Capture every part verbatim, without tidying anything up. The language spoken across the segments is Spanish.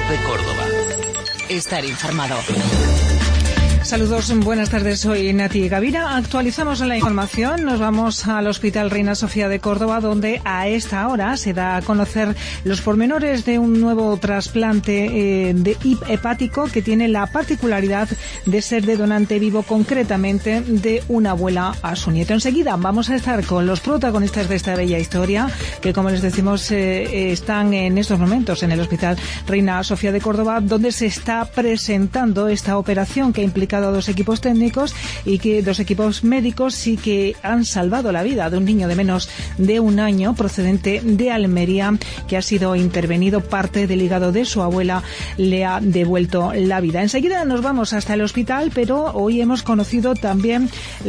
COPE Córdoba. Estar informado. Saludos, buenas tardes, soy Nati Gavira. Actualizamos la información, nos vamos al Hospital Reina Sofía de Córdoba, donde a esta hora se da a conocer los pormenores de un nuevo trasplante eh, de hepático que tiene la particularidad de ser de donante vivo, concretamente de una abuela a su nieto. Enseguida vamos a estar con los protagonistas de esta bella historia, que como les decimos eh, están en estos momentos en el Hospital Reina Sofía de Córdoba, donde se está presentando esta operación que implica a dos equipos técnicos y que dos equipos médicos y que han salvado la vida de un niño de menos de un año procedente de Almería, que ha sido intervenido. Parte del hígado de su abuela le ha devuelto la vida. Enseguida nos vamos hasta el hospital, pero hoy hemos conocido también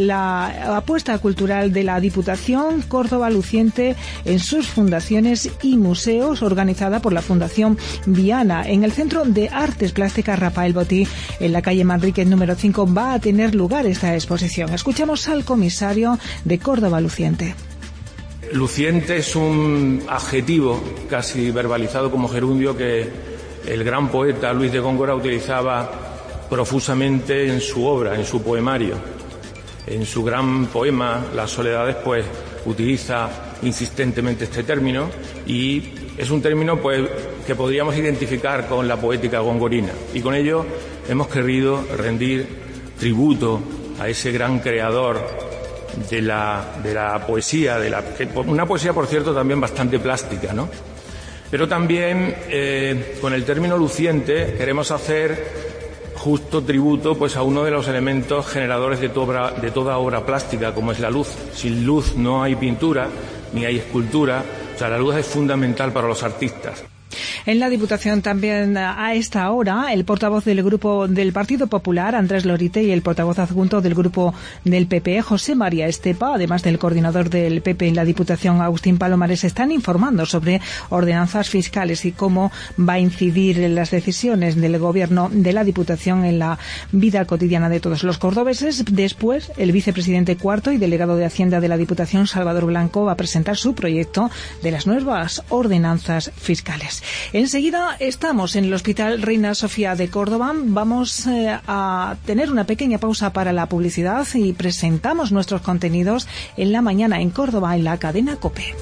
la apuesta cultural de la Diputación Córdoba Luciente en sus fundaciones y museos, organizada por la Fundación Viana. En el Centro de Artes Plásticas Rafael Botí, en la calle Manríquez número cinco, va a tener lugar esta exposición. Escuchamos al comisario de Córdoba Luciente. Luciente es un adjetivo casi verbalizado como gerundio que el gran poeta Luis de Góngora utilizaba profusamente en su obra, en su poemario. En su gran poema, Las Soledades, pues utiliza insistentemente este término, y es un término pues que podríamos identificar con la poética gongorina, y con ello hemos querido rendir tributo a ese gran creador de la, de la poesía, de la, una poesía, por cierto, también bastante plástica, ¿no? Pero también eh, con el término luciente queremos hacer justo tributo pues a uno de los elementos generadores de toda, de toda obra plástica, como es la luz. Sin luz no hay pintura ni hay escultura. O sea, la luz es fundamental para los artistas. En la Diputación también a esta hora el portavoz del Grupo del Partido Popular, Andrés Lorite, y el portavoz adjunto del Grupo del P P, José María Estepa, además del coordinador del P P en la Diputación, Agustín Palomares, están informando sobre ordenanzas fiscales y cómo va a incidir en las decisiones del Gobierno de la Diputación en la vida cotidiana de todos los cordobeses. Después, el vicepresidente cuarto y delegado de Hacienda de la Diputación, Salvador Blanco, va a presentar su proyecto de las nuevas ordenanzas fiscales. Enseguida estamos en el Hospital Reina Sofía de Córdoba. Vamos eh, a tener una pequeña pausa para la publicidad y presentamos nuestros contenidos en la mañana en Córdoba en la cadena COPE.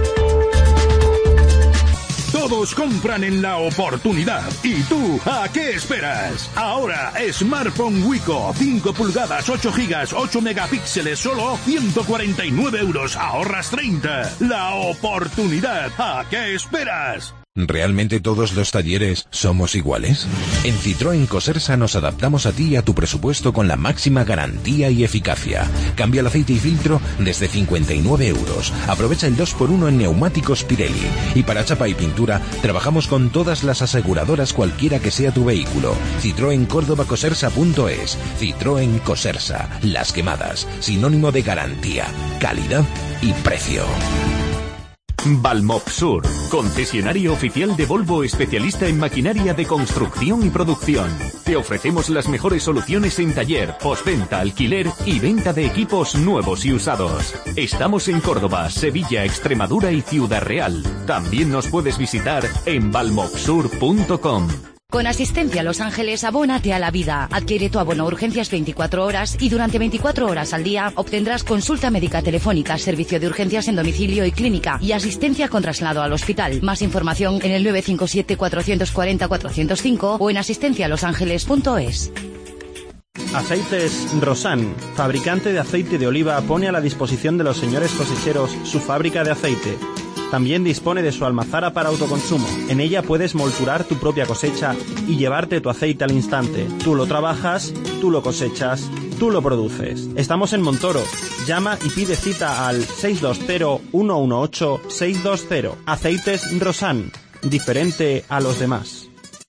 Todos compran en La Oportunidad. ¿Y tú a qué esperas? Ahora, Smartphone Wico, cinco pulgadas, ocho gigas, ocho megapíxeles, solo ciento cuarenta y nueve euros. Ahorras treinta. La Oportunidad. ¿A qué esperas? ¿Realmente todos los talleres somos iguales? En Citroën Cosersa nos adaptamos a ti y a tu presupuesto con la máxima garantía y eficacia. Cambia el aceite y filtro desde cincuenta y nueve euros. Aprovecha el dos por uno en neumáticos Pirelli. Y para chapa y pintura, trabajamos con todas las aseguradoras cualquiera que sea tu vehículo. Citroën Córdoba Cosersa punto es. Citroën Cosersa. Las quemadas. Sinónimo de garantía, calidad y precio. Valmopsur, concesionario oficial de Volvo, especialista en maquinaria de construcción y producción. Te ofrecemos las mejores soluciones en taller, postventa, alquiler y venta de equipos nuevos y usados. Estamos en Córdoba, Sevilla, Extremadura y Ciudad Real. También nos puedes visitar en valmopsur punto com. Con Asistencia Los Ángeles, abónate a la vida. Adquiere tu abono urgencias veinticuatro horas y durante veinticuatro horas al día obtendrás consulta médica telefónica, servicio de urgencias en domicilio y clínica y asistencia con traslado al hospital. Más información en el nueve cinco siete, cuatro cuatro cero, cuatro cero cinco o en asistencia los ángeles punto es. Aceites Rosan, fabricante de aceite de oliva, pone a la disposición de los señores cosecheros su fábrica de aceite. También dispone de su almazara para autoconsumo. En ella puedes molturar tu propia cosecha y llevarte tu aceite al instante. Tú lo trabajas, tú lo cosechas, tú lo produces. Estamos en Montoro. Llama y pide cita al seis dos cero, uno uno ocho, seis dos cero. Aceites Rosan, diferente a los demás.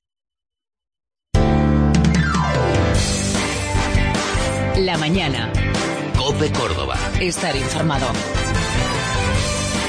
La mañana. COPE Córdoba. Estar informado.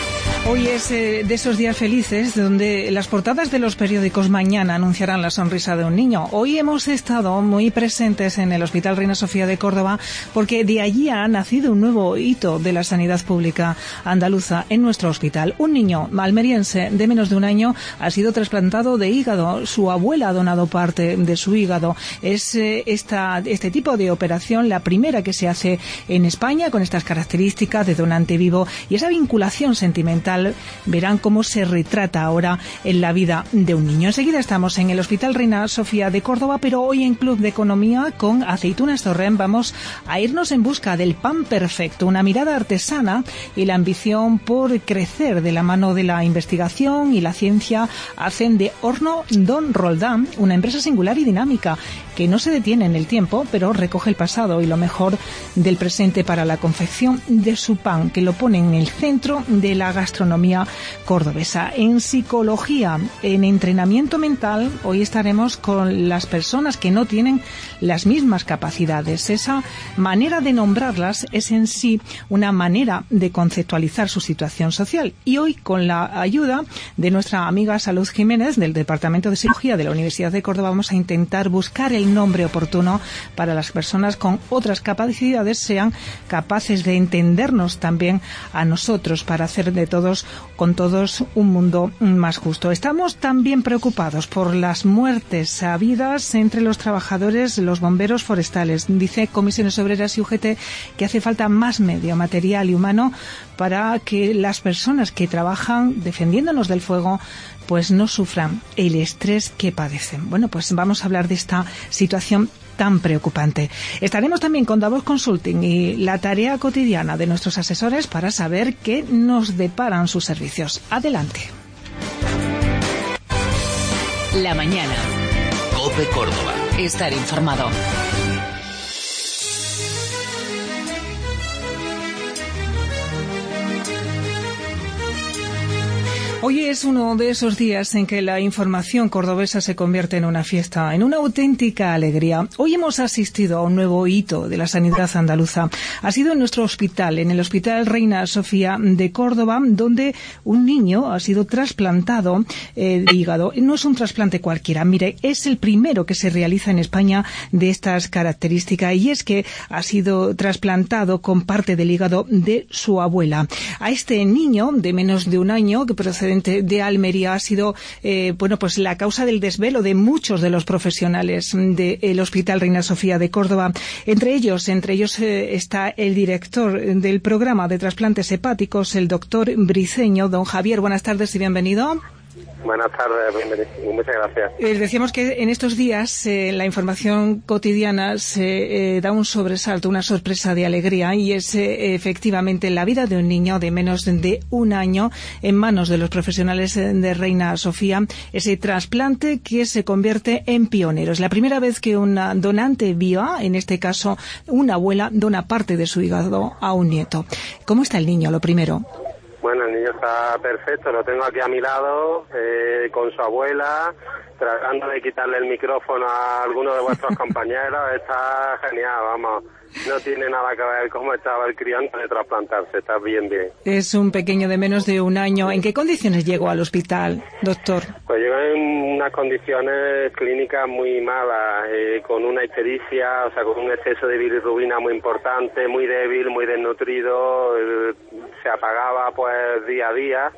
Hoy es eh, de esos días felices donde las portadas de los periódicos mañana anunciarán la sonrisa de un niño. Hoy hemos estado muy presentes en el Hospital Reina Sofía de Córdoba porque de allí ha nacido un nuevo hito de la sanidad pública andaluza en nuestro hospital. Un niño almeriense de menos de un año ha sido trasplantado de hígado. Su abuela ha donado parte de su hígado. Es eh, esta, este tipo de operación la primera que se hace en España con estas características de donante vivo y esa vinculación sentimental. Verán cómo se retrata ahora en la vida de un niño. Enseguida estamos en el Hospital Reina Sofía de Córdoba, pero hoy en Club de Economía con Aceitunas Torrent vamos a irnos en busca del pan perfecto, una mirada artesana y la ambición por crecer de la mano de la investigación y la ciencia hacen de Horno Don Roldán una empresa singular y dinámica que no se detiene en el tiempo, pero recoge el pasado y lo mejor del presente para la confección de su pan, que lo pone en el centro de la gastronomía cordobesa. En psicología, en entrenamiento mental, hoy estaremos con las personas que no tienen las mismas capacidades. Esa manera de nombrarlas es en sí una manera de conceptualizar su situación social. Y hoy, con la ayuda de nuestra amiga Salud Jiménez, del Departamento de Psicología de la Universidad de Córdoba, vamos a intentar buscar el nombre oportuno para las personas con otras capacidades sean capaces de entendernos también a nosotros para hacer de todos con todos un mundo más justo. Estamos también preocupados por las muertes habidas entre los trabajadores, los bomberos forestales. Dice Comisiones Obreras y U G T que hace falta más medio material y humano para que las personas que trabajan defendiéndonos del fuego pues no sufran el estrés que padecen. Bueno, pues vamos a hablar de esta situación tan preocupante. Estaremos también con Davos Consulting y la tarea cotidiana de nuestros asesores para saber qué nos deparan sus servicios. Adelante. La mañana. COPE Córdoba. Estar informado. Hoy es uno de esos días en que la información cordobesa se convierte en una fiesta, en una auténtica alegría. Hoy hemos asistido a un nuevo hito de la sanidad andaluza. Ha sido en nuestro hospital, en el Hospital Reina Sofía de Córdoba, donde un niño ha sido trasplantado eh, de hígado. No es un trasplante cualquiera. Mire, es el primero que se realiza en España de estas características y es que ha sido trasplantado con parte del hígado de su abuela. A este niño de menos de un año, que procede de Almería, ha sido eh, bueno pues la causa del desvelo de muchos de los profesionales del Hospital Reina Sofía de Córdoba. Entre ellos, entre ellos eh, está el director del programa de trasplantes hepáticos, el doctor Briceño. Don Javier, buenas tardes y bienvenido. Buenas tardes, bienvenido. Muchas gracias. Eh, decíamos que en estos días eh, la información cotidiana se eh, da un sobresalto, una sorpresa de alegría y es eh, efectivamente la vida de un niño de menos de un año en manos de los profesionales de Reina Sofía, ese trasplante que se convierte en pionero. Es la primera vez que una donante viva, en este caso una abuela, dona parte de su hígado a un nieto. ¿Cómo está el niño, lo primero? Bueno, el niño está perfecto, lo tengo aquí a mi lado, eh, con su abuela, tratando de quitarle el micrófono a alguno de vuestros compañeros. Está genial, vamos. No tiene nada que ver cómo estaba el crío antes de trasplantarse, está bien, bien. Es un pequeño de menos de un año. ¿En qué condiciones llegó al hospital, doctor? Pues llegó en unas condiciones clínicas muy malas, eh, con una ictericia, o sea, con un exceso de bilirrubina muy importante, muy débil, muy desnutrido, eh, se apagaba pues día a día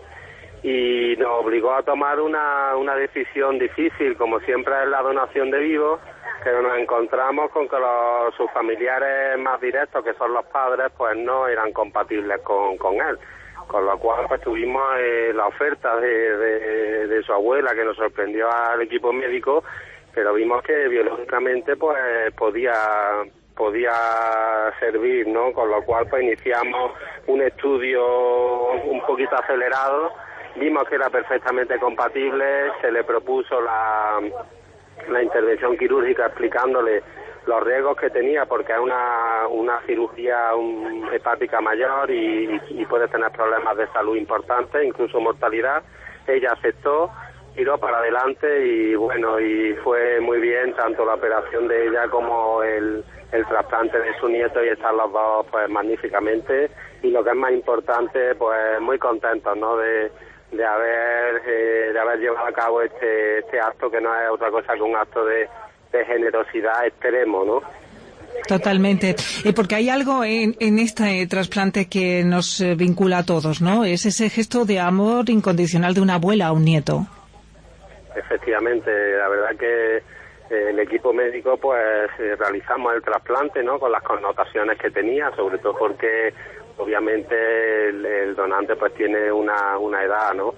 y nos obligó a tomar una, una decisión difícil, como siempre es la donación de vivos, que nos encontramos con que los, sus familiares más directos, que son los padres, pues no eran compatibles con, con él. Con lo cual pues tuvimos eh, la oferta de, de, de su abuela, que nos sorprendió al equipo médico, pero vimos que biológicamente pues podía podía servir, ¿no? Con lo cual pues iniciamos un estudio un poquito acelerado, vimos que era perfectamente compatible, se le propuso la la intervención quirúrgica explicándole los riesgos que tenía, porque es una, una cirugía un, hepática mayor y, y puede tener problemas de salud importantes, incluso mortalidad. Ella aceptó, tiró para adelante y bueno, y fue muy bien tanto la operación de ella como el, el trasplante de su nieto, y están los dos pues magníficamente, y lo que es más importante, pues muy contentos, ¿no?, de, de haber eh, de haber llevado a cabo este este acto, que no es otra cosa que un acto de, de generosidad extremo, ¿no? Totalmente, eh, porque hay algo en, en este trasplante que nos eh, vincula a todos, ¿no? Es ese gesto de amor incondicional de una abuela a un nieto. Efectivamente, la verdad que eh, el equipo médico pues eh, realizamos el trasplante, ¿no?, con las connotaciones que tenía, sobre todo porque obviamente el, el donante pues tiene una, una edad, ¿no?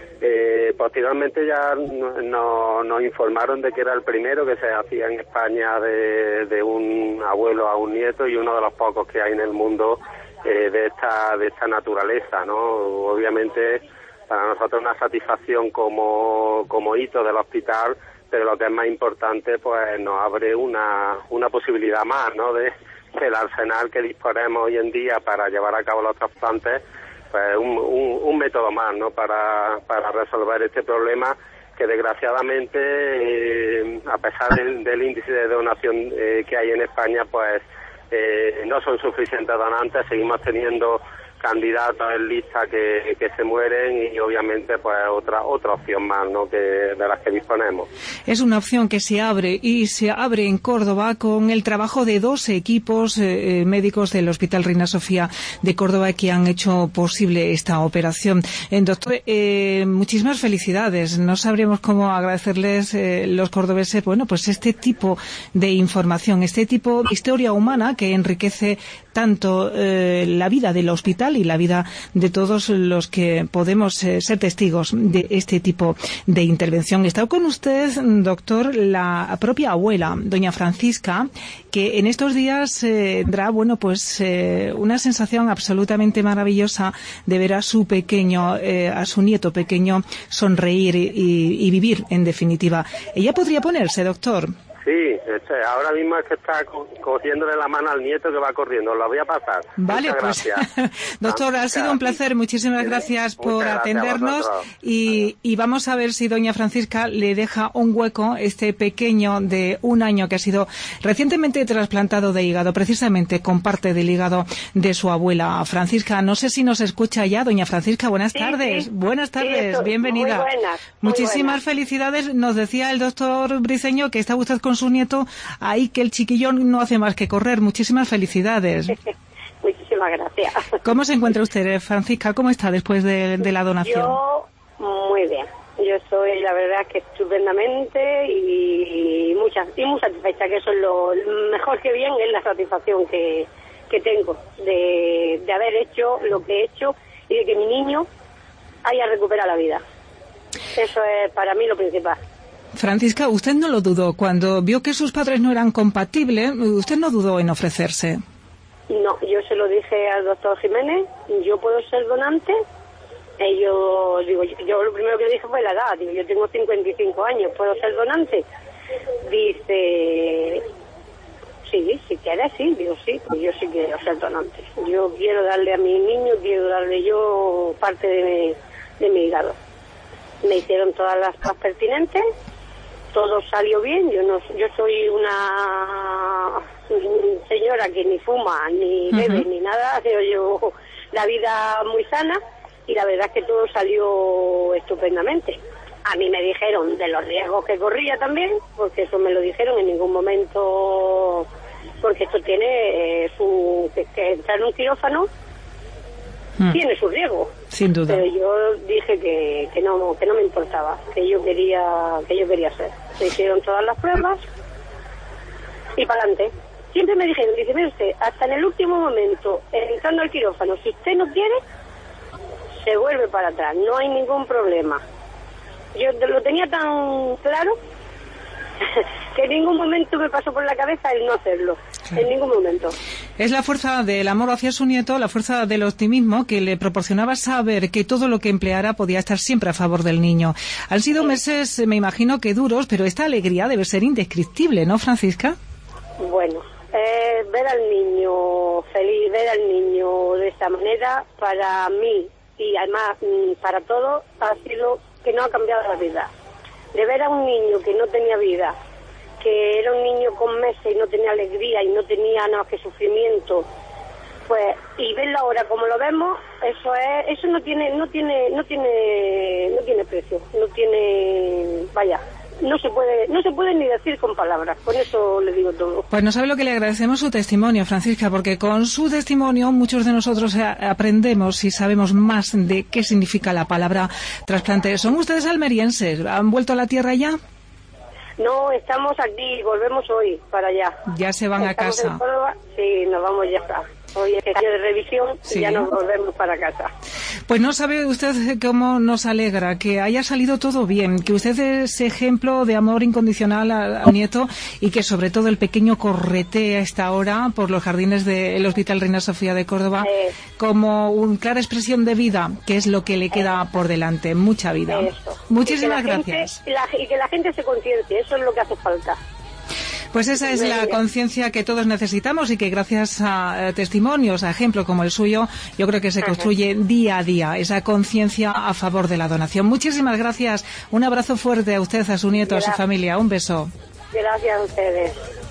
Eh, posteriormente ya no, no, nos informaron de que era el primero que se hacía en España de, de un abuelo a un nieto, y uno de los pocos que hay en el mundo eh, de esta de esta naturaleza, ¿no? Obviamente para nosotros una satisfacción como, como hito del hospital, pero lo que es más importante, pues nos abre una, una posibilidad más, ¿no?, de el arsenal que disponemos hoy en día para llevar a cabo los trasplantes, pues un, un, un método más, ¿no?, para, para resolver este problema que desgraciadamente, eh, a pesar del, del índice de donación eh, que hay en España, pues eh, no son suficientes donantes, seguimos teniendo candidatos en lista que, que se mueren, y obviamente pues otra otra opción más, ¿no?, que de las que disponemos. Es una opción que se abre y se abre en Córdoba con el trabajo de dos equipos eh, médicos del Hospital Reina Sofía de Córdoba que han hecho posible esta operación. Eh, doctor, eh, muchísimas felicidades. No sabremos cómo agradecerles eh, los cordobeses, bueno, pues este tipo de información, este tipo de historia humana que enriquece tanto eh, la vida del hospital y la vida de todos los que podemos eh, ser testigos de este tipo de intervención. Está con usted, doctor, la propia abuela, doña Francisca, que en estos días eh, tendrá, bueno, pues eh, una sensación absolutamente maravillosa de ver a su pequeño, eh, a su nieto pequeño sonreír y, y, y vivir, en definitiva. ¿Ella podría ponerse, doctor? Sí, este, ahora mismo es que está co cogiéndole la mano al nieto que va corriendo. Lo voy a pasar. Vale, Muchas pues, doctor, ha sido un placer. Muchísimas gracias por gracias atendernos. Y, y vamos a ver si doña Francisca le deja un hueco, este pequeño de un año que ha sido recientemente trasplantado de hígado, precisamente con parte del hígado de su abuela. Francisca, no sé si nos escucha ya. Doña Francisca, buenas sí, tardes. Sí. Buenas tardes, sí, bienvenida. Muy buenas. Muy Muchísimas buenas. felicidades. Nos decía el doctor Briceño que está usted con su nieto ahí, que el chiquillón no hace más que correr. Muchísimas felicidades. Muchísimas gracias. ¿Cómo se encuentra usted, Francisca? ¿Cómo está después de, de la donación? Yo, muy bien. Yo estoy, la verdad, que estupendamente y, mucha, y muy satisfecha, que eso es lo mejor que bien, es la satisfacción que, que tengo de, de haber hecho lo que he hecho y de que mi niño haya recuperado la vida. Eso es para mí lo principal. Francisca, usted no lo dudó. Cuando vio que sus padres no eran compatibles, usted no dudó en ofrecerse. No, yo se lo dije al doctor Jiménez, yo puedo ser donante. Y yo, digo, yo lo primero que dije fue la edad. Digo, yo tengo cincuenta y cinco años, ¿puedo ser donante? Dice, sí, si quieres, sí. Digo, sí, pues yo sí quiero ser donante. Yo quiero darle a mi niño, quiero darle yo parte de mi, de mi hígado. Me hicieron todas las pruebas pertinentes. Todo salió bien. Yo no, yo soy una señora que ni fuma, ni bebe, uh-huh. ni nada. Yo llevo la vida muy sana y la verdad es que todo salió estupendamente. A mí me dijeron de los riesgos que corría también, porque eso me lo dijeron en ningún momento, porque esto tiene eh, su que, que entrar en un quirófano hmm. tiene su riesgo. Sin duda. Pero yo dije que, que no que no me importaba, que yo quería que yo quería hacer. Se hicieron todas las pruebas y para adelante. Siempre me dijeron, dice, mire usted, hasta en el último momento, entrando al quirófano, si usted no quiere, se vuelve para atrás, no hay ningún problema. Yo lo tenía tan claro que en ningún momento me pasó por la cabeza el no hacerlo, claro. En ningún momento. Es la fuerza del amor hacia su nieto, la fuerza del optimismo que le proporcionaba saber que todo lo que empleara podía estar siempre a favor del niño. Han sido sí. meses, me imagino que duros, pero esta alegría debe ser indescriptible, ¿no, Francisca? Bueno, eh, ver al niño feliz, ver al niño de esta manera, para mí y además para todos ha sido que no ha cambiado la vida. de ver a un niño que no tenía vida, que era un niño con meses y no tenía alegría y no tenía nada más que sufrimiento, pues, y verlo ahora como lo vemos, eso es, eso no tiene, no tiene, no tiene, no tiene precio, no tiene, vaya, no se puede, no se puede ni decir con palabras, con eso le digo todo. Pues no sabe lo que le agradecemos su testimonio, Francisca, porque con su testimonio muchos de nosotros aprendemos y sabemos más de qué significa la palabra trasplante. ¿Son ustedes almerienses? ¿Han vuelto a la tierra ya? No, estamos aquí, volvemos hoy para allá. Ya se van estamos a casa. En Córdoba, sí, nos vamos ya. Hoy es año de revisión sí. Y ya nos volvemos para casa. Pues no sabe usted cómo nos alegra que haya salido todo bien, que usted es ejemplo de amor incondicional a, a nieto y que sobre todo el pequeño corretee a esta hora por los jardines del Hospital Reina Sofía de Córdoba eh, como una clara expresión de vida, que es lo que le queda eh, por delante, mucha vida. Eso. Muchísimas y gracias. Gente, la, y que la gente se conciencie, eso es lo que hace falta. Pues esa es la conciencia que todos necesitamos y que gracias a testimonios, a ejemplos como el suyo, yo creo que se construye día a día esa conciencia a favor de la donación. Muchísimas gracias. Un abrazo fuerte a usted, a su nieto, gracias. A su familia. Un beso. Gracias a ustedes.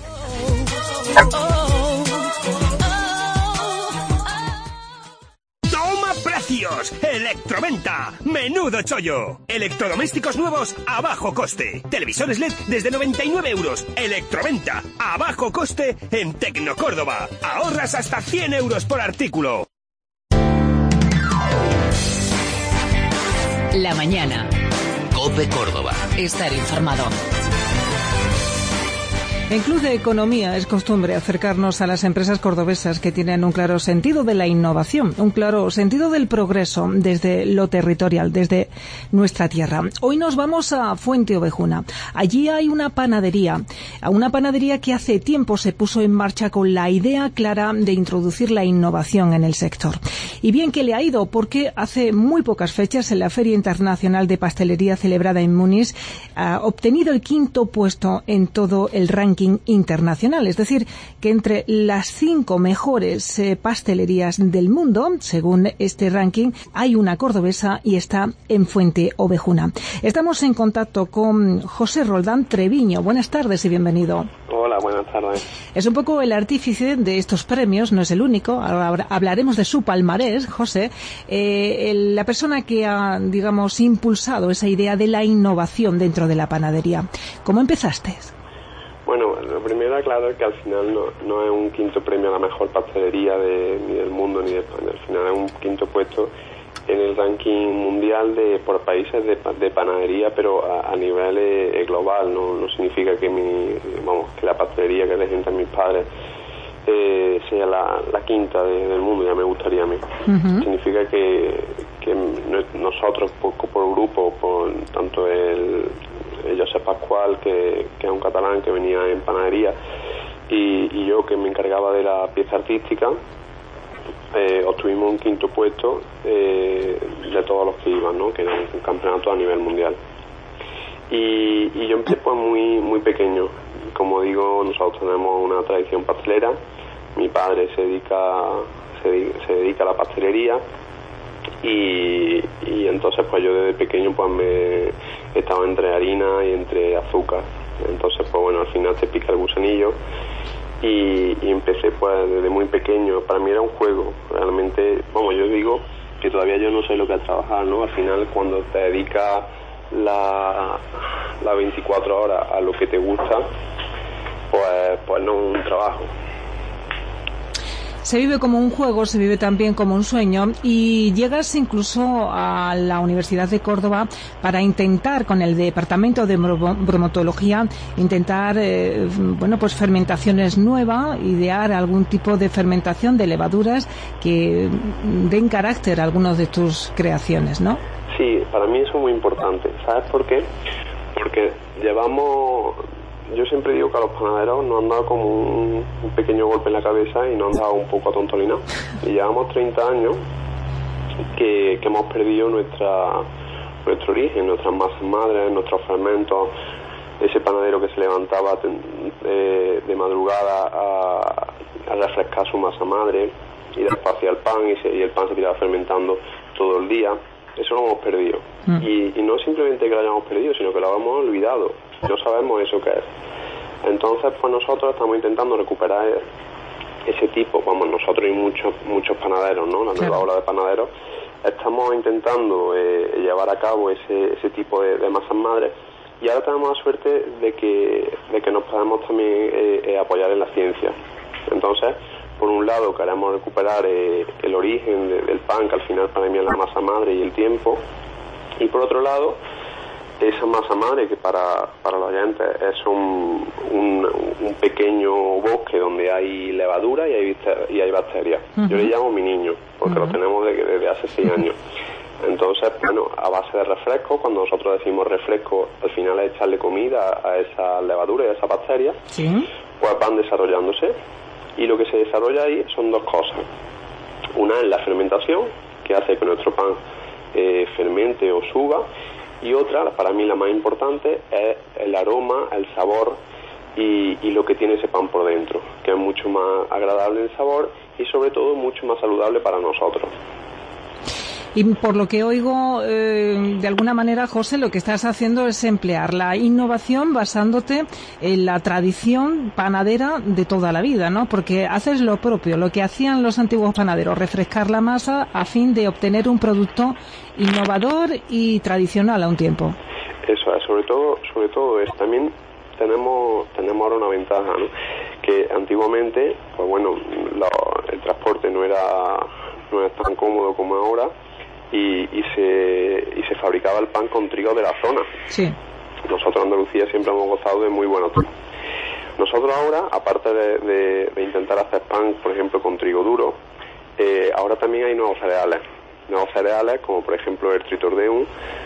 ¡Precios! ¡Electroventa! ¡Menudo chollo! Electrodomésticos nuevos a bajo coste. Televisores L E D desde noventa y nueve euros. Electroventa a bajo coste en Tecnocórdoba. Ahorras hasta cien euros por artículo. La mañana. COPE Córdoba. Estar informado. En Club de Economía es costumbre acercarnos a las empresas cordobesas que tienen un claro sentido de la innovación, un claro sentido del progreso desde lo territorial, desde nuestra tierra. Hoy nos vamos a Fuente Ovejuna. Allí hay una panadería, una panadería que hace tiempo se puso en marcha con la idea clara de introducir la innovación en el sector. Y bien que le ha ido, porque hace muy pocas fechas en la Feria Internacional de Pastelería celebrada en Múnich ha obtenido el quinto puesto en todo el ranking internacional, es decir, que entre las cinco mejores eh, pastelerías del mundo, según este ranking, hay una cordobesa y está en Fuente Ovejuna. Estamos en contacto con José Roldán Treviño. Buenas tardes y bienvenido. Hola, buenas tardes. Es un poco el artífice de estos premios, no es el único. Ahora hablaremos de su palmarés, José. Eh, el, la persona que ha, digamos, impulsado esa idea de la innovación dentro de la panadería. ¿Cómo empezaste? Bueno, lo primero, claro, es que al final no, no es un quinto premio a la mejor pastelería de, ni del mundo ni de España. Al final es un quinto puesto en el ranking mundial de por países de, de panadería, pero a, a nivel eh, global. No, no significa que mi, vamos, que la pastelería que regentan mis padres eh, sea la, la quinta de, del mundo. Ya me gustaría a mí. Uh-huh. Significa que, que nosotros por, por grupo, por tanto el Josep Pascual, que, que es un catalán que venía en panadería, y, y yo, que me encargaba de la pieza artística, eh, obtuvimos un quinto puesto eh, de todos los que iban, ¿no? Que era un campeonato a nivel mundial. Y, y yo empecé pues muy muy pequeño. Como digo, nosotros tenemos una tradición pastelera. Mi padre se dedica se, se dedica a la pastelería. Y, y entonces pues yo desde pequeño pues me estaba entre harina y entre azúcar, entonces pues bueno, al final te pica el gusanillo y, y empecé pues desde muy pequeño. Para mí era un juego, realmente, vamos, yo digo que todavía yo no sé lo que es trabajar, ¿no? Al final cuando te dedicas la, la veinticuatro horas a lo que te gusta, pues, pues no es un trabajo. Se vive como un juego, se vive también como un sueño, y llegas incluso a la Universidad de Córdoba para intentar, con el Departamento de Bromatología, intentar, eh, bueno, pues fermentaciones nuevas, idear algún tipo de fermentación de levaduras que den carácter a algunas de tus creaciones, ¿no? Sí, para mí eso es muy importante. ¿Sabes por qué? Porque llevamos... Yo siempre digo que a los panaderos nos han dado como un, un pequeño golpe en la cabeza y nos han dado un poco atontolinados. Y llevamos treinta años que, que hemos perdido nuestra nuestro origen, nuestras masas madres, nuestros fermentos, ese panadero que se levantaba de, de madrugada a, a refrescar su masa madre y después hacía el pan y, se, y el pan se tiraba fermentando todo el día. eso lo hemos perdido. Mm. Y, y no simplemente que lo hayamos perdido, sino que lo hemos olvidado. No sabemos eso qué es. Entonces, pues nosotros estamos intentando recuperar ese tipo, vamos, nosotros y muchos muchos panaderos, ¿no? La nueva claro. ola de panaderos, estamos intentando eh, llevar a cabo ese ese tipo de, de masas madres, y ahora tenemos la suerte de que de que nos podemos también eh, eh, apoyar en la ciencia. Entonces, por un lado queremos recuperar eh, el origen de, del pan, que al final para mí es la masa madre, y el tiempo, y por otro lado esa masa madre, que para, para los oyentes es un, un, un pequeño bosque donde hay levadura y hay, y hay bacterias. Uh-huh. Yo le llamo mi niño, porque uh-huh. lo tenemos desde, desde hace seis años. Entonces, bueno, a base de refresco, cuando nosotros decimos refresco, al final es echarle comida a esa levadura y a esa bacteria, ¿sí? Pues van desarrollándose, y lo que se desarrolla ahí son dos cosas. Una es la fermentación, que hace que nuestro pan eh, fermente o suba, y otra, para mí la más importante, es el aroma, el sabor y, y lo que tiene ese pan por dentro, que es mucho más agradable en sabor y sobre todo mucho más saludable para nosotros. Y por lo que oigo, eh, de alguna manera, José, lo que estás haciendo es emplear la innovación basándote en la tradición panadera de toda la vida, ¿no? Porque haces lo propio, lo que hacían los antiguos panaderos, refrescar la masa a fin de obtener un producto innovador y tradicional a un tiempo. Eso es, sobre todo, sobre todo es también tenemos tenemos ahora una ventaja, ¿no? Que antiguamente, pues bueno, lo, el transporte no era no era tan cómodo como ahora. Y, y se y se fabricaba el pan con trigo de la zona. Sí. Nosotros en Andalucía siempre hemos gozado de muy buenos trigos. Nosotros ahora, aparte de, de, de intentar hacer pan, por ejemplo, con trigo duro, eh, ahora también hay nuevos cereales. Nuevos cereales como por ejemplo el tritordeum,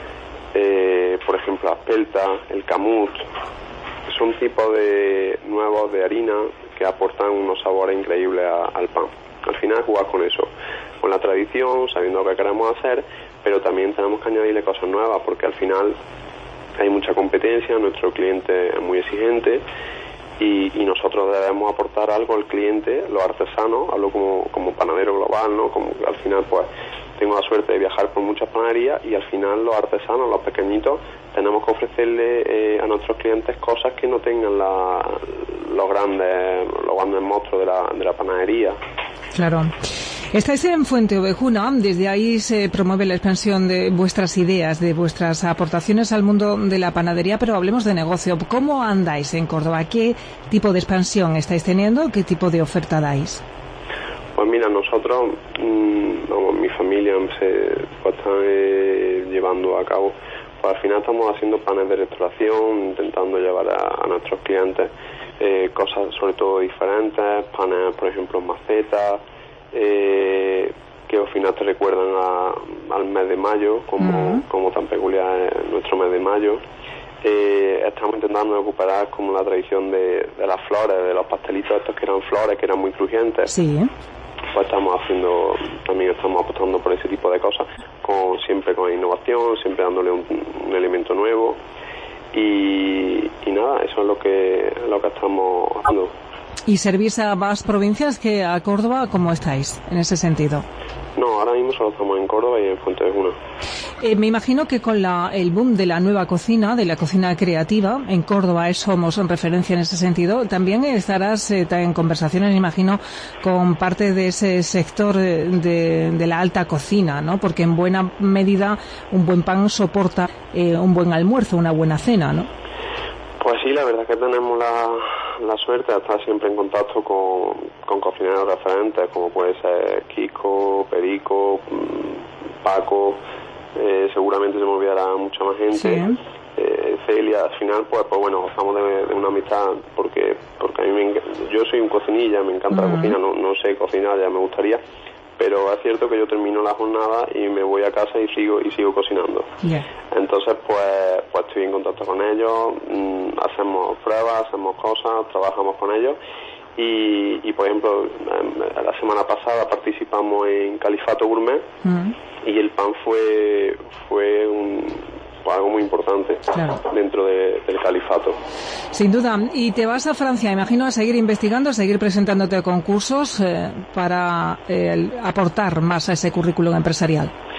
eh, por ejemplo la espelta, el camut. Son tipos de nuevos de harina que aportan unos sabores increíbles a, al pan. Al final jugar con eso, con la tradición, sabiendo lo que queremos hacer, pero también tenemos que añadirle cosas nuevas, porque al final hay mucha competencia, nuestro cliente es muy exigente y, y nosotros debemos aportar algo al cliente, los artesanos, hablo como, como panadero global, ¿no? Como al final pues tengo la suerte de viajar por muchas panaderías y al final los artesanos, los pequeñitos, tenemos que ofrecerle eh, a nuestros clientes cosas que no tengan la, los grandes los grandes monstruos de la, de la panadería. Claro. Estáis en Fuente Ovejuna, desde ahí se promueve la expansión de vuestras ideas, de vuestras aportaciones al mundo de la panadería, pero hablemos de negocio. ¿Cómo andáis en Córdoba? ¿Qué tipo de expansión estáis teniendo? ¿Qué tipo de oferta dais? Pues mira, nosotros, mmm, vamos, mi familia se pues, está eh, llevando a cabo, pues al final estamos haciendo panes de restauración, intentando llevar a, a nuestros clientes eh, cosas sobre todo diferentes, panes, por ejemplo, en macetas, eh, que al final te recuerdan a, al mes de mayo, como, uh-huh. como tan peculiar es nuestro mes de mayo. Eh, estamos intentando recuperar como la tradición de, de las flores, de los pastelitos estos que eran flores, que eran muy crujientes. Sí. Pues estamos haciendo, también estamos apostando por ese tipo de cosas, con siempre con innovación, siempre dándole un, un elemento nuevo. Y, y nada, eso es lo que lo que estamos haciendo. ¿Y servís a más provincias que a Córdoba? ¿Cómo estáis en ese sentido? No, ahora mismo solo estamos en Córdoba y en Fuente Ovejuna. Eh, me imagino que con la, el boom de la nueva cocina, de la cocina creativa, en Córdoba somos en referencia en ese sentido, también estarás eh, en conversaciones, me imagino, con parte de ese sector de, de la alta cocina, ¿no? Porque en buena medida un buen pan soporta eh, un buen almuerzo, una buena cena, ¿no? Pues sí, la verdad es que tenemos la, la suerte de estar siempre en contacto con, con cocineros referentes, como puede ser Kiko, Perico, Paco, eh, seguramente se me olvidará mucha más gente, sí. eh, Celia. Al final, pues, pues bueno, gozamos de, de una amistad, porque porque a mí me, yo soy un cocinilla, me encanta uh-huh. la cocina, no, no sé cocinar, ya me gustaría, pero es cierto que yo termino la jornada y me voy a casa y sigo y sigo cocinando. Yeah. Entonces, pues, pues estoy en contacto con ellos, mmm, hacemos pruebas, hacemos cosas, trabajamos con ellos. Y, y por ejemplo, la semana pasada participamos en Califato Gourmet mm. y el pan fue fue un, fue algo muy importante claro. dentro de, del Califato. Sin duda. Y te vas a Francia, imagino, a seguir investigando, a seguir presentándote a concursos eh, para eh, aportar más a ese currículum empresarial. Pues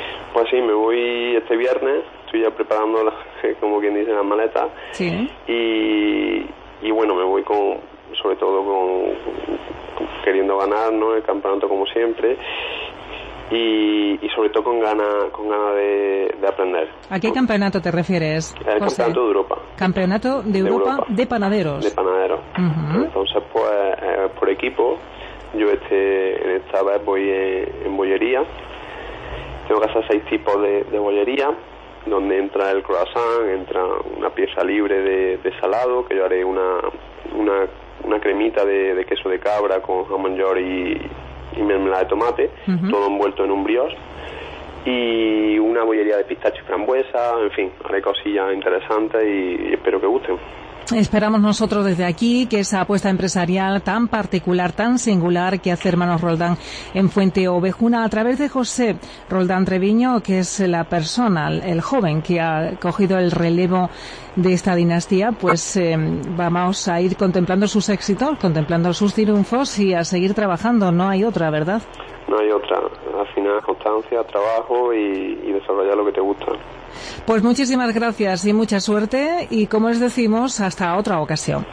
sí, me voy este viernes, estoy ya preparando, la, como quien dice, las maletas. Sí. Y, y bueno, me voy con, sobre todo con, con queriendo ganar, ¿no? El campeonato como siempre. Y, y sobre todo con ganas con ganas de, de aprender. ¿A qué campeonato te refieres, El José? campeonato de Europa. Campeonato de, de Europa, Europa de panaderos. De panaderos. Uh-huh. Entonces, pues, eh, por equipo, yo este en esta vez voy en, en bollería. Tengo que hacer seis tipos de, de bollería, donde entra el croissant, entra una pieza libre de, de salado, que yo haré una una, una cremita de, de queso de cabra con jamón york y y mermelada de tomate, uh-huh. todo envuelto en un brioche, y una bollería de pistacho y frambuesa, en fin, haré cosillas interesantes y, y espero que gusten. Esperamos nosotros desde aquí que esa apuesta empresarial tan particular, tan singular que hace Hermanos Roldán en Fuente Ovejuna a través de José Roldán Treviño, que es la persona, el joven que ha cogido el relevo de esta dinastía, pues eh, vamos a ir contemplando sus éxitos, contemplando sus triunfos y a seguir trabajando. No hay otra, ¿verdad? No hay otra. Al final, constancia, trabajo y, y desarrollar lo que te gusta. Pues muchísimas gracias y mucha suerte y, como les decimos, hasta otra ocasión.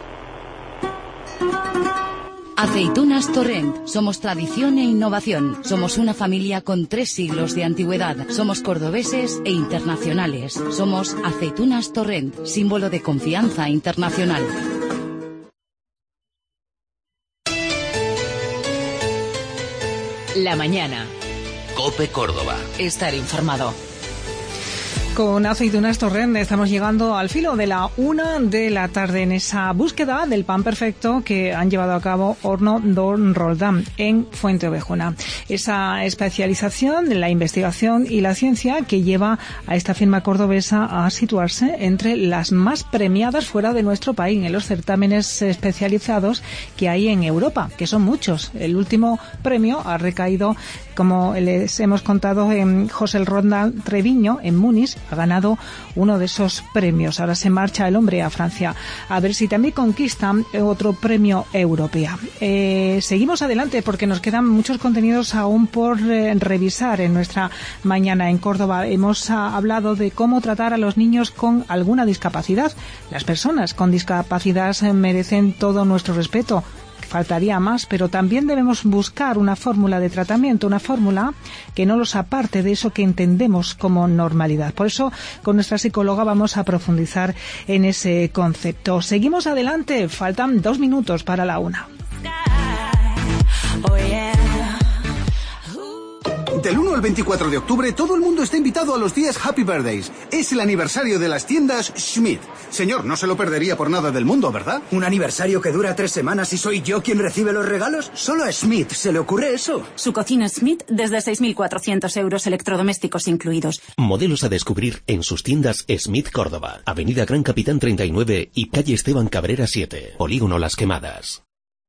Aceitunas Torrent. Somos tradición e innovación. Somos una familia con tres siglos de antigüedad. Somos cordobeses e internacionales. Somos Aceitunas Torrent, símbolo de confianza internacional. La mañana. COPE Córdoba. Estar informado. Con Aceitunas Torrent estamos llegando al filo de la una de la tarde en esa búsqueda del pan perfecto que han llevado a cabo Horno Don Roldán en Fuente Ovejuna. Esa especialización en la investigación y la ciencia que lleva a esta firma cordobesa a situarse entre las más premiadas fuera de nuestro país en los certámenes especializados que hay en Europa, que son muchos. El último premio ha recaído, como les hemos contado, en José Roldán Treviño en Múnich. Ha ganado uno de esos premios. Ahora se marcha el hombre a Francia a ver si también conquista otro premio europeo. Eh, seguimos adelante porque nos quedan muchos contenidos aún por eh, revisar en nuestra mañana en Córdoba. Hemos a, hablado de cómo tratar a los niños con alguna discapacidad. Las personas con discapacidad eh, merecen todo nuestro respeto. Faltaría más, pero también debemos buscar una fórmula de tratamiento, una fórmula que no los aparte de eso que entendemos como normalidad. Por eso, con nuestra psicóloga vamos a profundizar en ese concepto. Seguimos adelante, faltan dos minutos para la una. Del uno al veinticuatro de octubre, todo el mundo está invitado a los días Happy Birthdays. Es el aniversario de las tiendas Schmidt. Señor, no se lo perdería por nada del mundo, ¿verdad? ¿Un aniversario que dura tres semanas y soy yo quien recibe los regalos? Solo a Schmidt se le ocurre eso. Su cocina Schmidt desde seis mil cuatrocientos euros, electrodomésticos incluidos. Modelos a descubrir en sus tiendas Schmidt Córdoba. Avenida Gran Capitán treinta y nueve y calle Esteban Cabrera siete. Polígono Las Quemadas.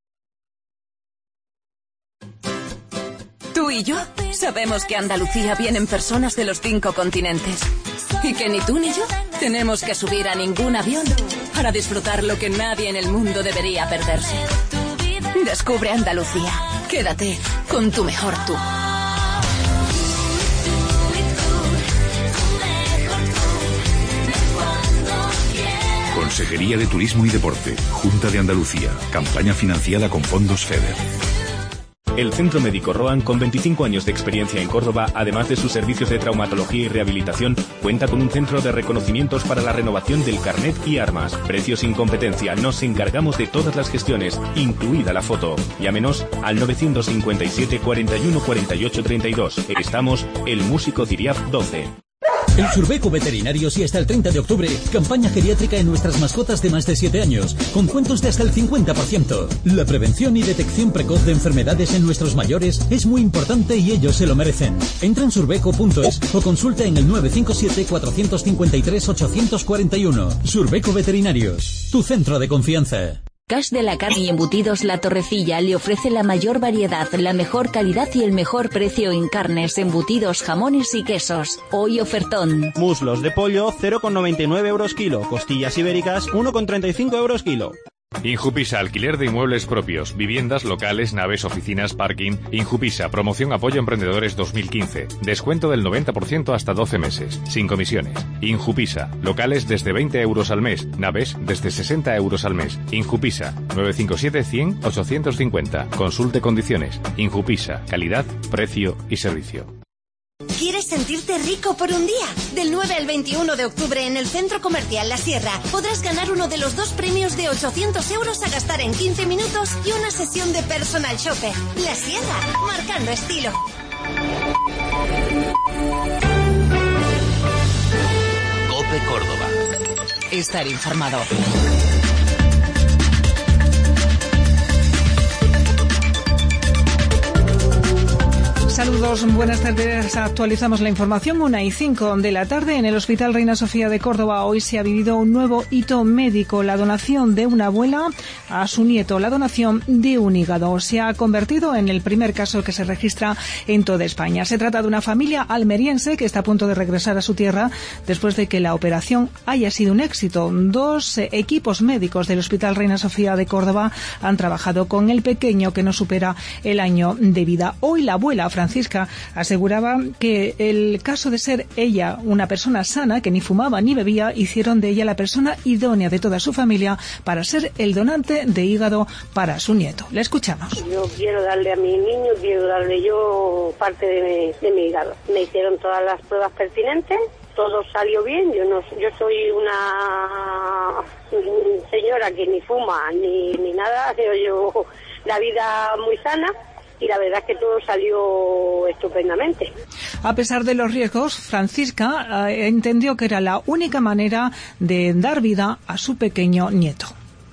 Tú y yo sabemos que a Andalucía vienen personas de los cinco continentes y que ni tú ni yo tenemos que subir a ningún avión para disfrutar lo que nadie en el mundo debería perderse. Descubre Andalucía. Quédate con tu mejor tú. Consejería de Turismo y Deporte, Junta de Andalucía, campaña financiada con fondos FEDER. El Centro Médico Roan, con veinticinco años de experiencia en Córdoba, además de sus servicios de traumatología y rehabilitación, cuenta con un centro de reconocimientos para la renovación del carnet y armas. Precio sin competencia, nos encargamos de todas las gestiones, incluida la foto. Llámenos al novecientos cincuenta y siete, cuarenta y uno, cuarenta y ocho, treinta y dos. Estamos el Músico Ciriaf doce. En Surbeco Veterinarios y hasta el treinta de octubre, campaña geriátrica en nuestras mascotas de más de siete años, con cuentos de hasta el cincuenta por ciento. La prevención y detección precoz de enfermedades en nuestros mayores es muy importante y ellos se lo merecen. Entra en surbeco punto es o consulta en el nueve cinco siete, cuatro cinco tres, ocho cuatro uno. Surbeco Veterinarios, tu centro de confianza. Cash de la Carne y Embutidos La Torrecilla le ofrece la mayor variedad, la mejor calidad y el mejor precio en carnes, embutidos, jamones y quesos. Hoy ofertón. Muslos de pollo cero coma noventa y nueve euros kilo. Costillas ibéricas uno coma treinta y cinco euros kilo. Injupisa, alquiler de inmuebles propios, viviendas, locales, naves, oficinas, parking. Injupisa, promoción apoyo a emprendedores dos mil quince. Descuento del noventa por ciento hasta doce meses, sin comisiones. Injupisa, locales desde veinte euros al mes, naves desde sesenta euros al mes. Injupisa, nueve cinco siete, cien, ochocientos cincuenta. Consulte condiciones. Injupisa, calidad, precio y servicio. ¿Quieres sentirte rico por un día? Del nueve al veintiuno de octubre en el Centro Comercial La Sierra podrás ganar uno de los dos premios de ochocientos euros a gastar en quince minutos y una sesión de personal shopper. La Sierra, marcando estilo. COPE Córdoba. Estar informado. Saludos, buenas tardes. Actualizamos la información. Una y cinco de la tarde en el Hospital Reina Sofía de Córdoba. Hoy se ha vivido un nuevo hito médico, la donación de una abuela a su nieto, la donación de un hígado. Se ha convertido en el primer caso que se registra en toda España. Se trata de una familia almeriense que está a punto de regresar a su tierra después de que la operación haya sido un éxito. Dos eh, equipos médicos del Hospital Reina Sofía de Córdoba han trabajado con el pequeño que no supera el año de vida. Hoy la abuela Francisca aseguraba que el caso de ser ella una persona sana, que ni fumaba ni bebía, hicieron de ella la persona idónea de toda su familia para ser el donante de hígado para su nieto. Le escuchamos. Yo quiero darle a mi niño, quiero darle yo parte de, de mi hígado. Me hicieron todas las pruebas pertinentes, todo salió bien. Yo no, yo soy una señora que ni fuma ni, ni nada, yo, yo la vida muy sana. Y la verdad es que todo salió estupendamente. A pesar de los riesgos, Francisca eh, entendió que era la única manera de dar vida a su pequeño nieto.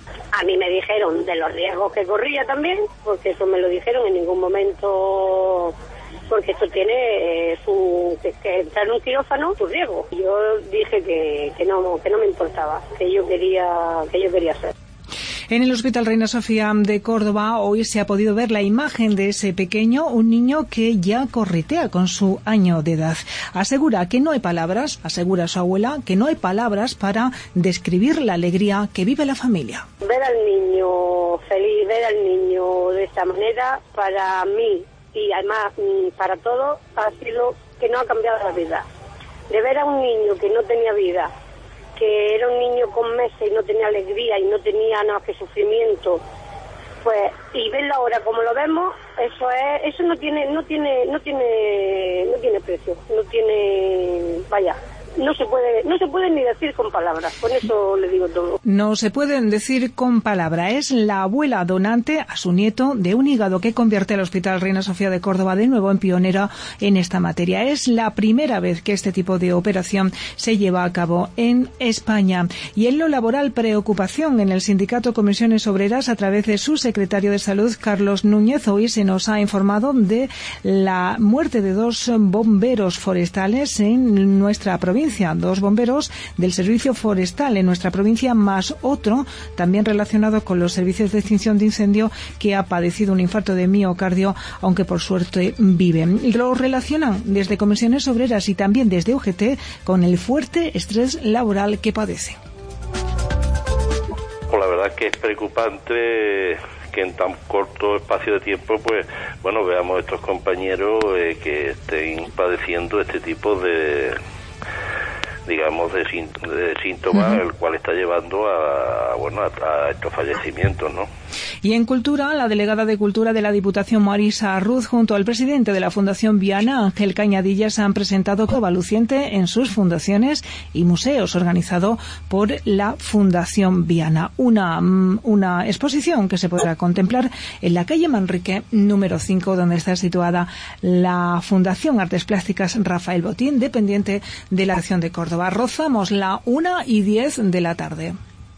A mí me dijeron de los riesgos que corría también, porque eso me lo dijeron en ningún momento, porque esto tiene eh, su que, que entrar en un quirófano, su riesgo. Yo dije que, que no que no me importaba, que yo quería que yo quería hacer. En el Hospital Reina Sofía de Córdoba hoy se ha podido ver la imagen de ese pequeño, un niño que ya corretea con su año de edad. Asegura que no hay palabras, asegura su abuela, que no hay palabras para describir la alegría que vive la familia. Ver al niño feliz, ver al niño de esta manera, para mí y además para todos, ha sido que no ha cambiado la vida. De ver a un niño que no tenía vida, que era un niño con meses y no tenía alegría y no tenía nada que sufrimiento, pues, y verlo ahora como lo vemos, eso es, eso no tiene, no tiene, no tiene, no tiene precio, no tiene, vaya, no se puede, no se puede ni decir con palabras, con eso le digo todo. No se pueden decir con palabras. Es la abuela donante a su nieto de un hígado que convierte al Hospital Reina Sofía de Córdoba de nuevo en pionera en esta materia. Es la primera vez que este tipo de operación se lleva a cabo en España. Y en lo laboral, preocupación en el sindicato Comisiones Obreras a través de su secretario de Salud, Carlos Núñez. Hoy se nos ha informado de la muerte de dos bomberos forestales en nuestra provincia. Dos bomberos del servicio forestal en nuestra provincia, más otro también relacionado con los servicios de extinción de incendio que ha padecido un infarto de miocardio, aunque por suerte vive. Lo relacionan desde Comisiones Obreras y también desde U G T con el fuerte estrés laboral que padece. Pues la verdad es que es preocupante que en tan corto espacio de tiempo, pues, bueno, veamos estos compañeros eh, que estén padeciendo este tipo de digamos de, de síntomas, uh-huh. el cual está llevando a bueno a, a estos fallecimientos, ¿no? Y en Cultura, la delegada de Cultura de la Diputación, Marisa Ruz, junto al presidente de la Fundación Viana, Ángel Cañadillas, han presentado Cova Luciente en sus fundaciones y museos, organizado por la Fundación Viana. Una, una exposición que se podrá contemplar en la calle Manrique número cinco, donde está situada la Fundación Artes Plásticas Rafael Botín, dependiente de la Acción de Córdoba. Rozamos la una y diez de la tarde.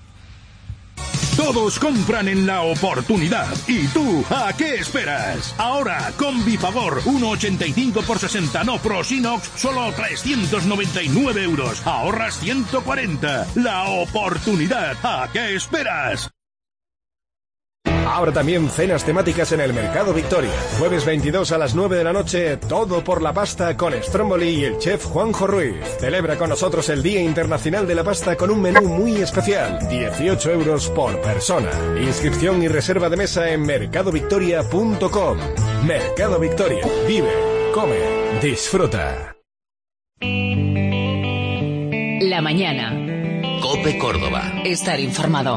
Todos compran en la oportunidad. ¿Y tú a qué esperas? Ahora, con Bifavor, uno ochenta y cinco por sesenta, no Pros Inox, solo trescientos noventa y nueve euros. Ahorras ciento cuarenta. La oportunidad. ¿A qué esperas? Ahora también cenas temáticas en el Mercado Victoria. Jueves veintidós a las nueve de la noche, todo por la pasta con Stromboli y el chef Juanjo Ruiz. Celebra con nosotros el Día Internacional de la Pasta con un menú muy especial. dieciocho euros por persona. Inscripción y reserva de mesa en mercado victoria punto com. Mercado Victoria. Vive, come, disfruta. La mañana. COPE Córdoba. Estar informado.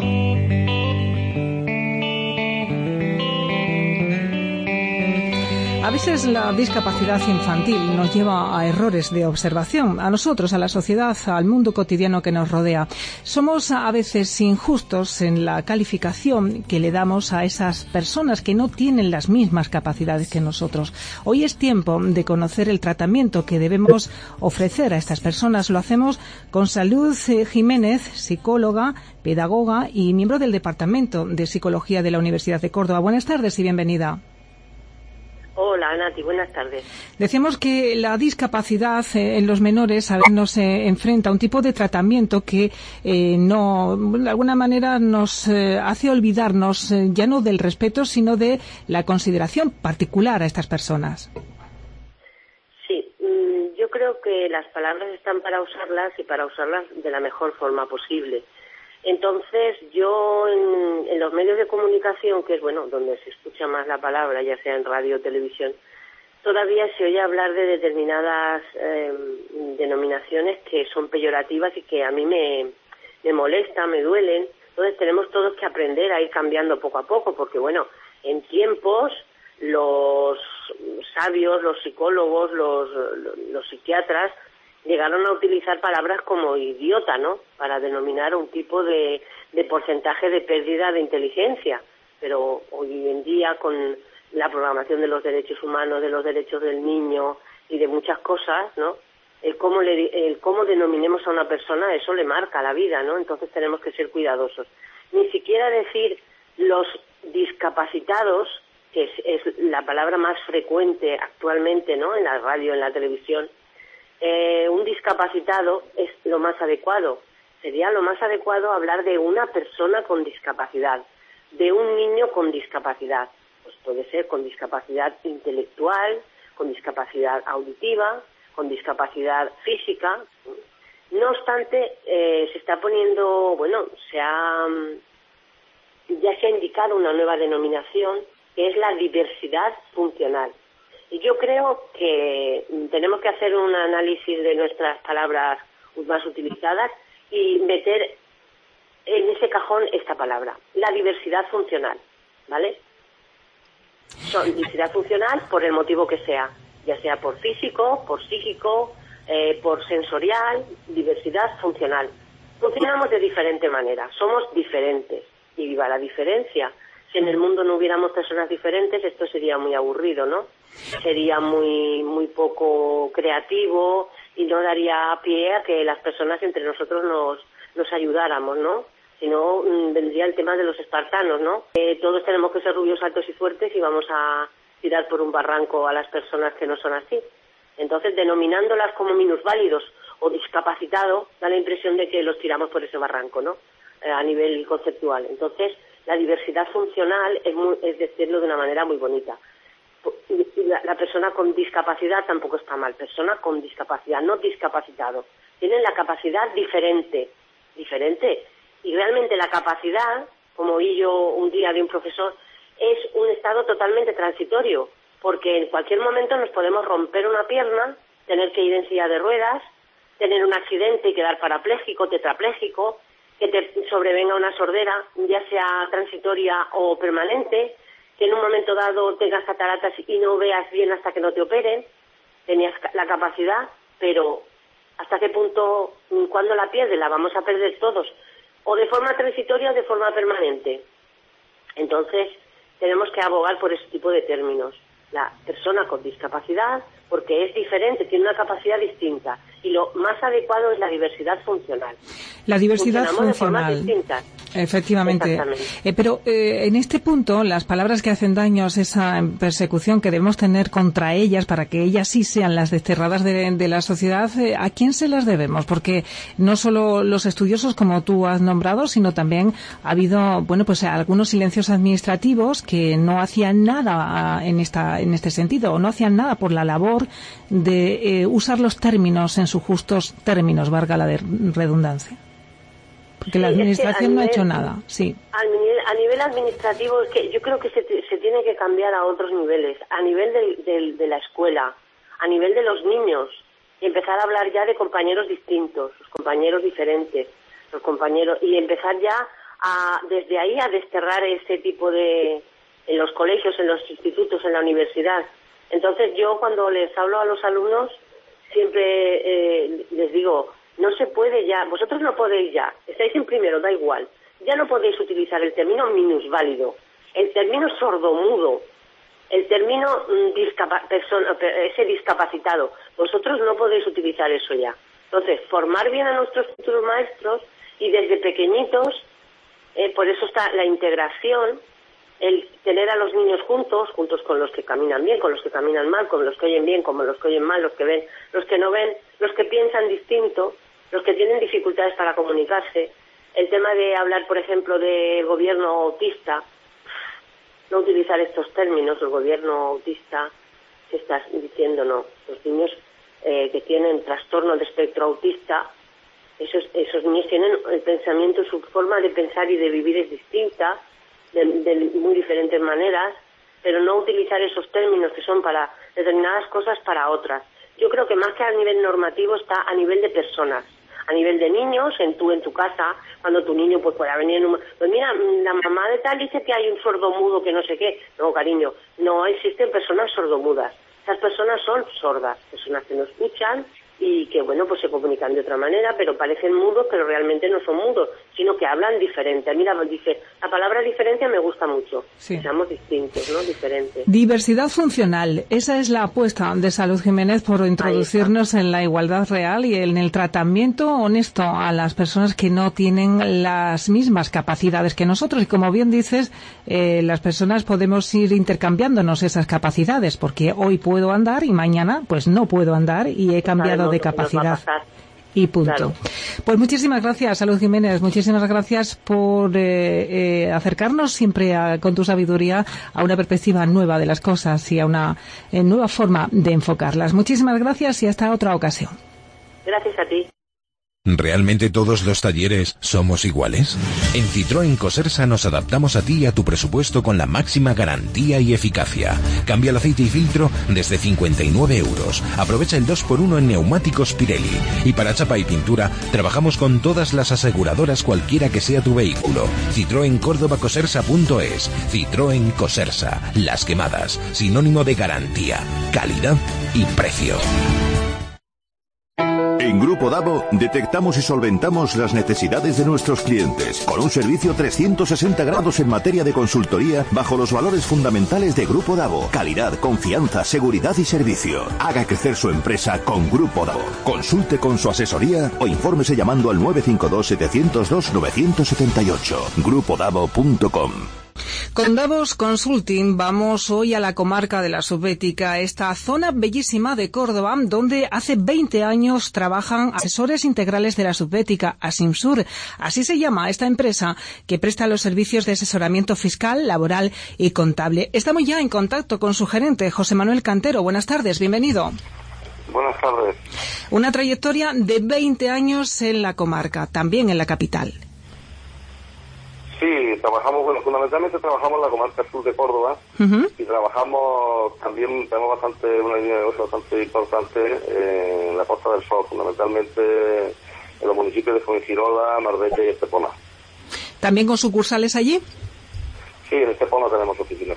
A veces la discapacidad infantil nos lleva a errores de observación, a nosotros, a la sociedad, al mundo cotidiano que nos rodea. Somos a veces injustos en la calificación que le damos a esas personas que no tienen las mismas capacidades que nosotros. Hoy es tiempo de conocer el tratamiento que debemos ofrecer a estas personas. Lo hacemos con Salud Jiménez, psicóloga, pedagoga y miembro del Departamento de Psicología de la Universidad de Córdoba. Buenas tardes y bienvenida. Hola, Nati, buenas tardes. Decíamos que la discapacidad eh, en los menores a veces nos eh, enfrenta a un tipo de tratamiento que eh, no, de alguna manera nos eh, hace olvidarnos eh, ya no del respeto, sino de la consideración particular a estas personas. Sí, mmm, yo creo que las palabras están para usarlas y para usarlas de la mejor forma posible. Entonces, yo en, en los medios de comunicación, que es bueno donde se escucha más la palabra, ya sea en radio o televisión, todavía se oye hablar de determinadas eh, denominaciones que son peyorativas y que a mí me, me molestan, me duelen. Entonces, tenemos todos que aprender a ir cambiando poco a poco, porque bueno, en tiempos los sabios, los psicólogos, los, los, los psiquiatras llegaron a utilizar palabras como idiota, ¿no?, para denominar un tipo de, de porcentaje de pérdida de inteligencia. Pero hoy en día, con la programación de los derechos humanos, de los derechos del niño y de muchas cosas, ¿no?, el cómo, le, el cómo denominemos a una persona, eso le marca la vida, ¿no? Entonces tenemos que ser cuidadosos. Ni siquiera decir los discapacitados, que es, es la palabra más frecuente actualmente, ¿no?, en la radio, en la televisión. Eh, un discapacitado es lo más adecuado. Sería lo más adecuado hablar de una persona con discapacidad, de un niño con discapacidad. Pues puede ser con discapacidad intelectual, con discapacidad auditiva, con discapacidad física. No obstante, eh, se está poniendo, bueno, se ha, ya se ha indicado una nueva denominación que es la diversidad funcional. Y yo creo que tenemos que hacer un análisis de nuestras palabras más utilizadas y meter en ese cajón esta palabra, la diversidad funcional, ¿vale? Son diversidad funcional por el motivo que sea, ya sea por físico, por psíquico, eh, por sensorial, diversidad funcional. Funcionamos de diferente manera, somos diferentes y viva la diferencia. Si en el mundo no hubiéramos personas diferentes, esto sería muy aburrido, ¿no? Sería muy muy poco creativo y no daría pie a que las personas entre nosotros nos, nos ayudáramos, ¿no? Si no, vendría el tema de los espartanos, ¿no? Eh, todos tenemos que ser rubios, altos y fuertes y vamos a tirar por un barranco a las personas que no son así. Entonces, denominándolas como minusválidos o discapacitados, da la impresión de que los tiramos por ese barranco, ¿no? Eh, a nivel conceptual. Entonces, la diversidad funcional es, muy, es decirlo de una manera muy bonita. La, la persona con discapacidad tampoco está mal. Persona con discapacidad, no discapacitado. Tienen la capacidad diferente, diferente. Y realmente la capacidad, como oí yo un día de un profesor, es un estado totalmente transitorio, porque en cualquier momento nos podemos romper una pierna, tener que ir en silla de ruedas, tener un accidente y quedar parapléjico, tetrapléjico, que te sobrevenga una sordera, ya sea transitoria o permanente, que en un momento dado tengas cataratas y no veas bien hasta que no te operen. Tenías la capacidad, pero ¿hasta qué punto, cuando la pierdes? La vamos a perder todos, o de forma transitoria o de forma permanente. Entonces, tenemos que abogar por ese tipo de términos. La persona con discapacidad, porque es diferente, tiene una capacidad distinta. y lo más adecuado es la diversidad funcional. La diversidad Funcionamos funcional. de formas distintas. Efectivamente. Eh, pero eh, en este punto, las palabras que hacen daños, esa persecución que debemos tener contra ellas para que ellas sí sean las desterradas de, de la sociedad, eh, ¿a quién se las debemos? Porque no solo los estudiosos, como tú has nombrado, sino también ha habido, bueno, pues algunos silencios administrativos que no hacían nada en esta en este sentido, o no hacían nada por la labor de eh, usar los términos en sus justos términos, valga la de redundancia. Porque la administración no ha hecho nada, sí. A nivel administrativo, es que yo creo que se, se tiene que cambiar a otros niveles, a nivel del, del, de la escuela, a nivel de los niños, y empezar a hablar ya de compañeros distintos, los compañeros diferentes, los compañeros, y empezar ya a, desde ahí a desterrar ese tipo de, en los colegios, en los institutos, en la universidad. Entonces yo cuando les hablo a los alumnos, siempre eh, les digo, no se puede ya, vosotros no podéis ya, estáis en primero, da igual, ya no podéis utilizar el término minusválido, el término sordomudo, el término discapa persona, ese discapacitado, vosotros no podéis utilizar eso ya. Entonces, formar bien a nuestros futuros maestros y desde pequeñitos, eh, por eso está la integración, el tener a los niños juntos, juntos con los que caminan bien, con los que caminan mal, con los que oyen bien, con los que oyen mal, los que ven, los que no ven, los que piensan distinto, los que tienen dificultades para comunicarse, el tema de hablar, por ejemplo, de gobierno autista, no utilizar estos términos, el gobierno autista, que estás diciendo, no, los niños eh, que tienen trastorno de espectro autista, esos, esos niños tienen el pensamiento, su forma de pensar y de vivir es distinta, de, de muy diferentes maneras, pero no utilizar esos términos que son para determinadas cosas para otras. Yo creo que más que a nivel normativo está a nivel de personas, a nivel de niños, en tú en tu casa, cuando tu niño pues pueda venir en un... Pues mira, la mamá de tal dice que hay un sordomudo que no sé qué. No, cariño, no existen personas sordomudas. Esas personas son sordas, personas que no escuchan y que, bueno, pues se comunican de otra manera, pero parecen mudos, pero realmente no son mudos, sino que hablan diferente. Mira, dice, la palabra diferencia me gusta mucho. Sí. Seamos distintos, ¿no? Diferentes. Diversidad funcional. Esa es la apuesta de Salud Jiménez por introducirnos en la igualdad real y en el tratamiento honesto a las personas que no tienen las mismas capacidades que nosotros. Y como bien dices, eh, las personas podemos ir intercambiándonos esas capacidades, porque hoy puedo andar y mañana pues no puedo andar y he cambiado de capacidad y punto. Claro. Pues muchísimas gracias, Salud Jiménez, muchísimas gracias por eh, eh, acercarnos siempre a, con tu sabiduría a una perspectiva nueva de las cosas y a una eh, nueva forma de enfocarlas. Muchísimas gracias y hasta otra ocasión. Gracias a ti. ¿Realmente todos los talleres somos iguales? En Citroën Cosersa nos adaptamos a ti y a tu presupuesto con la máxima garantía y eficacia. Cambia el aceite y filtro desde cincuenta y nueve euros. Aprovecha el dos por uno en neumáticos Pirelli. Y para chapa y pintura, trabajamos con todas las aseguradoras cualquiera que sea tu vehículo. Citroën Córdoba Cosersa punto es. Citroën Cosersa. Las quemadas. Sinónimo de garantía, calidad y precio. En Grupo Davo detectamos y solventamos las necesidades de nuestros clientes con un servicio trescientos sesenta grados en materia de consultoría bajo los valores fundamentales de Grupo Davo: calidad, confianza, seguridad y servicio. Haga crecer su empresa con Grupo Davo. Consulte con su asesoría o infórmese llamando al nueve cinco dos, siete cero dos, nueve siete ocho. grupo davo punto com. Con Davos Consulting vamos hoy a la comarca de la Subbética, esta zona bellísima de Córdoba, donde hace veinte años trabajan asesores integrales de la Subbética, Asimsur. Así se llama esta empresa que presta los servicios de asesoramiento fiscal, laboral y contable. Estamos ya en contacto con su gerente, José Manuel Cantero. Buenas tardes, bienvenido. Buenas tardes. Una trayectoria de veinte años en la comarca, también en la capital. Sí, trabajamos, bueno, fundamentalmente trabajamos en la comarca sur de Córdoba. Uh-huh. Y trabajamos también, tenemos bastante una línea de negocio bastante importante eh, en la Costa del Sol, fundamentalmente en los municipios de Fuengirola, Marbella y Estepona. ¿También con sucursales allí? Sí, en Estepona tenemos oficinas.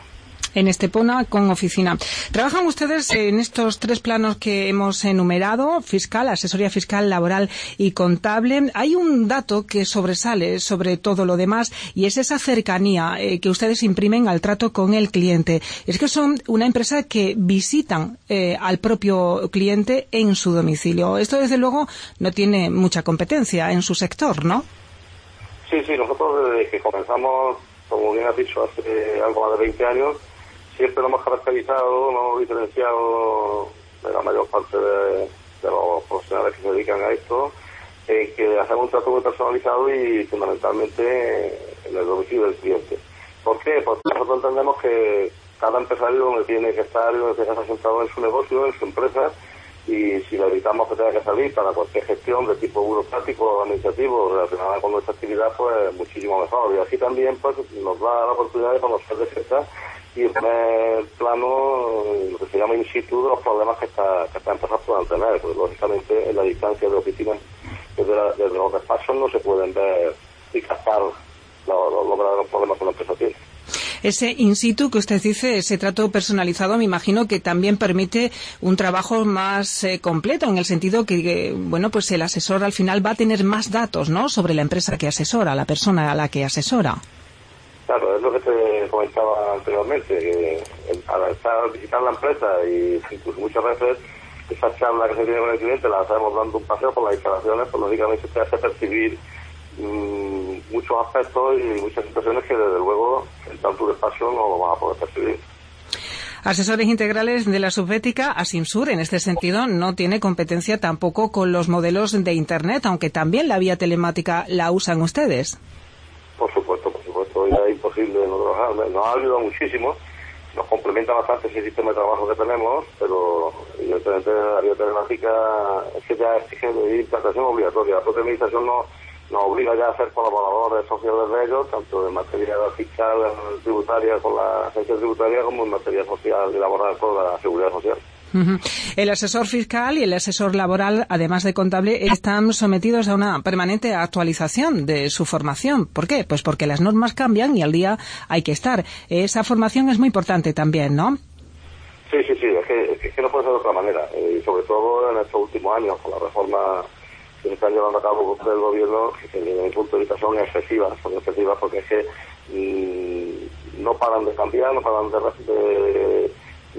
En Estepona con oficina. ¿Trabajan ustedes en estos tres planos que hemos enumerado? Fiscal, asesoría fiscal, laboral y contable. Hay un dato que sobresale sobre todo lo demás y es esa cercanía eh, que ustedes imprimen al trato con el cliente. Es que son una empresa que visitan eh, al propio cliente en su domicilio. Esto, desde luego, no tiene mucha competencia en su sector, ¿no? Sí, sí, nosotros desde que comenzamos, como bien has dicho, hace algo más de veinte años, siempre lo hemos caracterizado, lo hemos diferenciado de la mayor parte de, de los profesionales que se dedican a esto, eh, que hacemos un trato muy personalizado y fundamentalmente en el domicilio del cliente. ¿Por qué? Porque nosotros entendemos que cada empresario donde tiene que estar y donde tiene que estar sentado en su negocio, en su empresa, y si le evitamos que tenga que salir para cualquier gestión de tipo burocrático o administrativo relacionada con nuestra actividad, pues muchísimo mejor. Y así también pues nos da la oportunidad de conocer de cerca y en primer plano lo que se llama in situ de los problemas que esta, que esta empresa puedan tener, porque lógicamente en la distancia de oficinas desde, la, desde los despachos no se pueden ver y captar los, los, los problemas que la empresa tiene. Ese in situ que usted dice, ese trato personalizado, me imagino que también permite un trabajo más eh, completo, en el sentido que, que, bueno, pues el asesor al final va a tener más datos, ¿no?, sobre la empresa que asesora, la persona a la que asesora. Claro, es lo que te comentaba anteriormente, que al estar visitar la empresa y incluso muchas veces esa charla que se tiene con el cliente la hacemos dando un paseo por las instalaciones, pues lógicamente te hace percibir mmm, muchos aspectos y muchas situaciones que desde luego en tanto despacho no lo vas a poder percibir. Asesores integrales de la Subbética, Asimsur, en este sentido, no tiene competencia tampoco con los modelos de Internet, aunque también la vía telemática la usan ustedes. Por supuesto, por supuesto, ya es imposible no trabajar. Nos ha ayudado muchísimo, nos complementa bastante ese sistema de trabajo que tenemos, pero evidentemente la vía telemática es que ya exige de implantación obligatoria. La propia administración no nos obliga ya a ser colaboradores sociales de ellos, tanto en materia fiscal, tributaria con la agencia tributaria, como en materia social y laboral con la seguridad social. Uh-huh. El asesor fiscal y el asesor laboral, además de contable, están sometidos a una permanente actualización de su formación. ¿Por qué? Pues porque las normas cambian y al día hay que estar. Esa formación es muy importante también, ¿no? Sí, sí, sí, es que, es que no puede ser de otra manera. Y sobre todo en estos últimos años, con la reforma que se están llevando a cabo por el gobierno, que desde mi punto de vista son excesivas, son excesivas porque es que mmm, no paran de cambiar, no paran de... de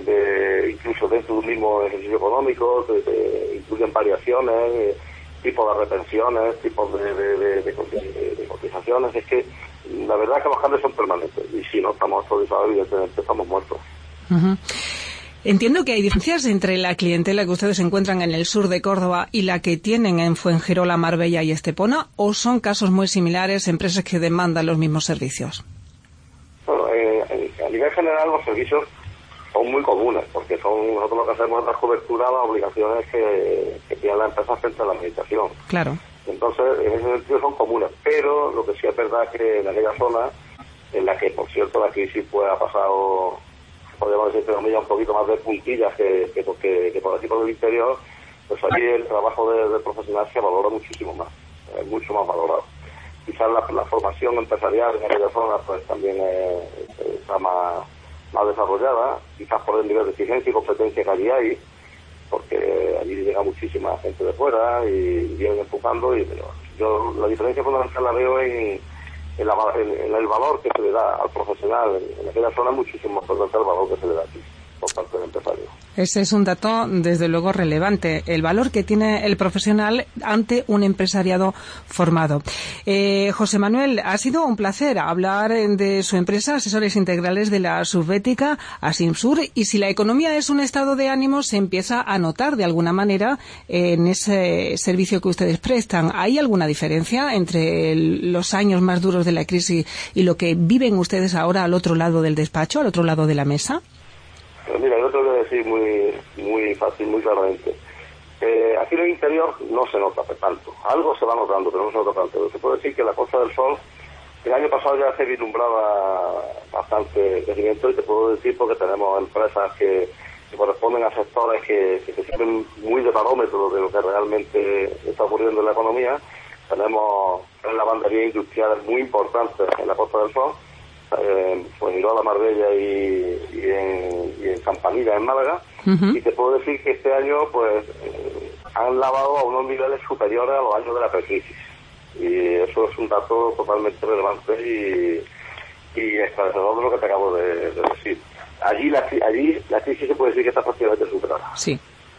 de incluso dentro de un mismo ejercicio económico, de, de, incluyen variaciones, eh, tipos de retenciones, tipos de, de, de, de, de, de cotizaciones. Es que la verdad es que los cambios son permanentes y si no estamos actualizados, evidentemente estamos muertos. Uh-huh. Entiendo que hay diferencias entre la clientela que ustedes encuentran en el sur de Córdoba y la que tienen en Fuengirola, Marbella y Estepona, ¿o son casos muy similares, empresas que demandan los mismos servicios? Bueno, eh, a nivel general los servicios son muy comunes, porque son nosotros lo que hacemos es dar cobertura a las obligaciones que, que tiene la empresa frente a la administración. Claro. Entonces, en ese sentido son comunes, pero lo que sí es verdad es que en aquella zona, en la que, por cierto, la crisis pues ha pasado, podríamos decir, entre un poquito más de puntillas que, que, que, que por aquí por el interior, pues allí el trabajo del de profesional se valora muchísimo más, es mucho más valorado. Quizás la, la formación empresarial en aquella zona pues también es, está más... más desarrollada, quizás por el nivel de exigencia y competencia que allí hay, porque allí llega muchísima gente de fuera y vienen empujando, y pero yo la diferencia fundamental la veo en, en, la, en, en el valor que se le da al profesional. En, en aquella zona muchísimo más importante el valor que se le da aquí por parte del empresario. Ese es un dato, desde luego, relevante, el valor que tiene el profesional ante un empresariado formado. Eh, José Manuel, ha sido un placer hablar de su empresa, Asesores Integrales de la Subbética, Asimsur, y si la economía es un estado de ánimo, se empieza a notar de alguna manera en ese servicio que ustedes prestan. ¿Hay alguna diferencia entre el, los años más duros de la crisis y lo que viven ustedes ahora al otro lado del despacho, al otro lado de la mesa? Pero mira, yo te voy a decir muy muy fácil, muy claramente. Eh, aquí en el interior no se nota tanto. Algo se va notando, pero no se nota tanto. Pero se puede decir que la Costa del Sol, el año pasado ya se vislumbraba bastante crecimiento, y te puedo decir porque tenemos empresas que, que corresponden a sectores que, que se sirven muy de barómetro de lo que realmente está ocurriendo en la economía. Tenemos en lavandería industrial muy importantes en la Costa del Sol, en Fuengirola, Marbella y, y, en, y en Campanilla, en Málaga, uh-huh. y te puedo decir que este año pues eh, han lavado a unos niveles superiores a los años de la precrisis. Y eso es un dato totalmente relevante y, y esclarecedor de lo que te acabo de, de decir. Allí la, allí la crisis se puede decir que está prácticamente superada. Sí.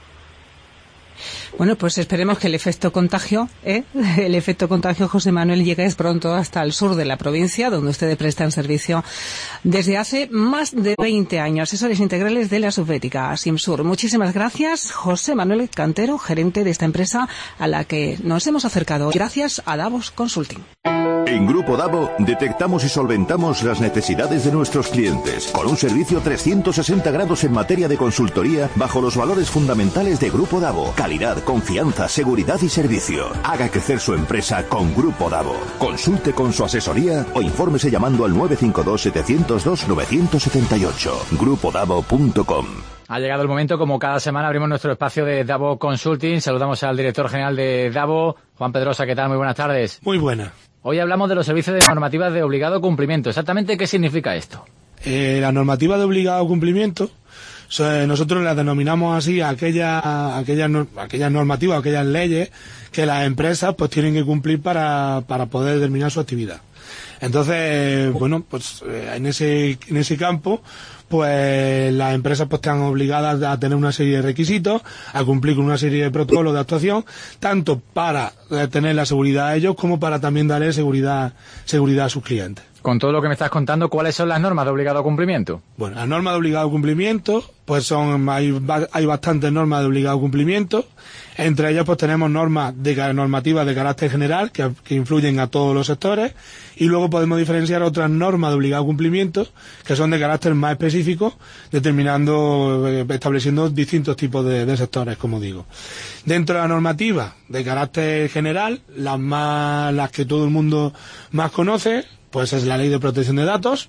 Bueno, pues esperemos que el efecto contagio, ¿eh? el efecto contagio, José Manuel, llegue pronto hasta el sur de la provincia, donde ustedes prestan servicio desde hace más de veinte años. Asesores integrales de la Subbética, Simsur. Muchísimas gracias, José Manuel Cantero, gerente de esta empresa a la que nos hemos acercado. Gracias a Davos Consulting. En Grupo Davo detectamos y solventamos las necesidades de nuestros clientes con un servicio trescientos sesenta grados en materia de consultoría bajo los valores fundamentales de Grupo Davo: calidad, confianza, seguridad y servicio. Haga crecer su empresa con Grupo Davo. Consulte con su asesoría o infórmese llamando al nueve cinco dos, siete cero dos, nueve siete ocho. grupo davo punto com. Ha llegado el momento, como cada semana abrimos nuestro espacio de Davo Consulting. Saludamos al director general de Davo, Juan Pedrosa. ¿Qué tal? Muy buenas tardes. Muy buena. Hoy hablamos de los servicios de normativas de obligado cumplimiento. ¿Exactamente qué significa esto? Eh, la normativa de obligado cumplimiento, so, nosotros la denominamos así a aquellas aquella, aquella normativas, aquellas leyes que las empresas pues tienen que cumplir para, para poder terminar su actividad. Entonces, bueno, pues en ese, en ese campo, pues las empresas pues están obligadas a tener una serie de requisitos, a cumplir con una serie de protocolos de actuación, tanto para tener la seguridad a ellos como para también darle seguridad, seguridad a sus clientes. Con todo lo que me estás contando, ¿cuáles son las normas de obligado cumplimiento? Bueno, las normas de obligado cumplimiento, pues son, hay, hay bastantes normas de obligado cumplimiento. Entre ellas, pues tenemos normas de normativas de carácter general que, que influyen a todos los sectores, y luego podemos diferenciar otras normas de obligado cumplimiento que son de carácter más específico, determinando, estableciendo distintos tipos de, de sectores, como digo. Dentro de la normativa de carácter general, las más, las que todo el mundo más conoce, pues es la Ley de Protección de Datos,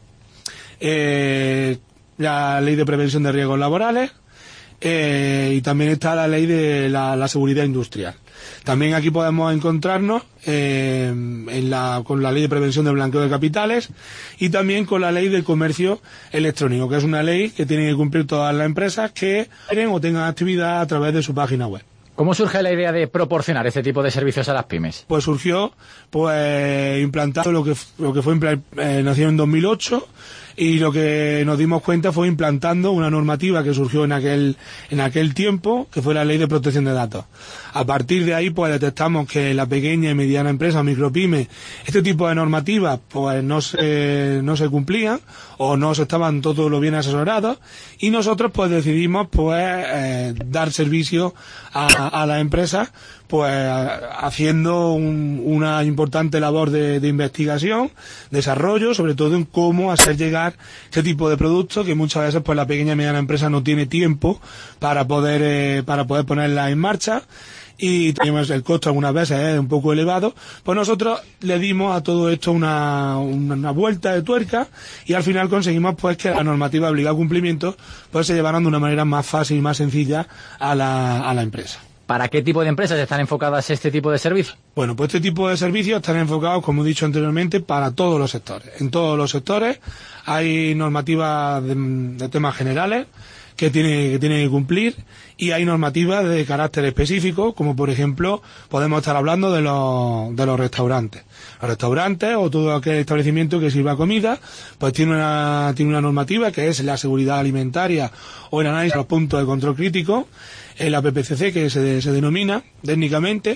eh, la Ley de Prevención de Riesgos Laborales, eh, y también está la Ley de la, la Seguridad Industrial. También aquí podemos encontrarnos eh, en la, con la Ley de Prevención del Blanqueo de Capitales y también con la Ley de Comercio Electrónico, que es una ley que tienen que cumplir todas las empresas que quieren o tengan actividad a través de su página web. ¿Cómo surge la idea de proporcionar este tipo de servicios a las pymes? Pues surgió, pues, implantando lo que, lo que fue, eh, nació en dos mil ocho, y lo que nos dimos cuenta fue implantando una normativa que surgió en aquel, en aquel tiempo, que fue la Ley de Protección de Datos. A partir de ahí, pues, detectamos que la pequeña y mediana empresa, micropyme, este tipo de normativas, pues, no se, no se cumplían, o no se estaban todo lo bien asesorados, y nosotros, pues, decidimos, pues, eh, dar servicio a, a la empresa, pues haciendo un, una importante labor de, de investigación, desarrollo, sobre todo en cómo hacer llegar este tipo de productos que muchas veces pues la pequeña y mediana empresa no tiene tiempo para poder eh, para poder ponerla en marcha, y tenemos el costo algunas veces es un poco elevado. Pues nosotros le dimos a todo esto una, una vuelta de tuerca, y al final conseguimos pues que la normativa de obligado cumplimiento pues se llevaran de una manera más fácil y más sencilla a la, a la empresa. ¿Para qué tipo de empresas están enfocadas este tipo de servicios? Bueno, pues este tipo de servicios están enfocados, como he dicho anteriormente, para todos los sectores. En todos los sectores hay normativas de, de temas generales que tiene que tiene que cumplir, y hay normativas de carácter específico, como por ejemplo podemos estar hablando de los de los restaurantes. Los restaurantes o todo aquel establecimiento que sirva comida, pues tiene una tiene una normativa que es la seguridad alimentaria o el análisis de los puntos de control crítico, la P P C C, que se, se denomina técnicamente.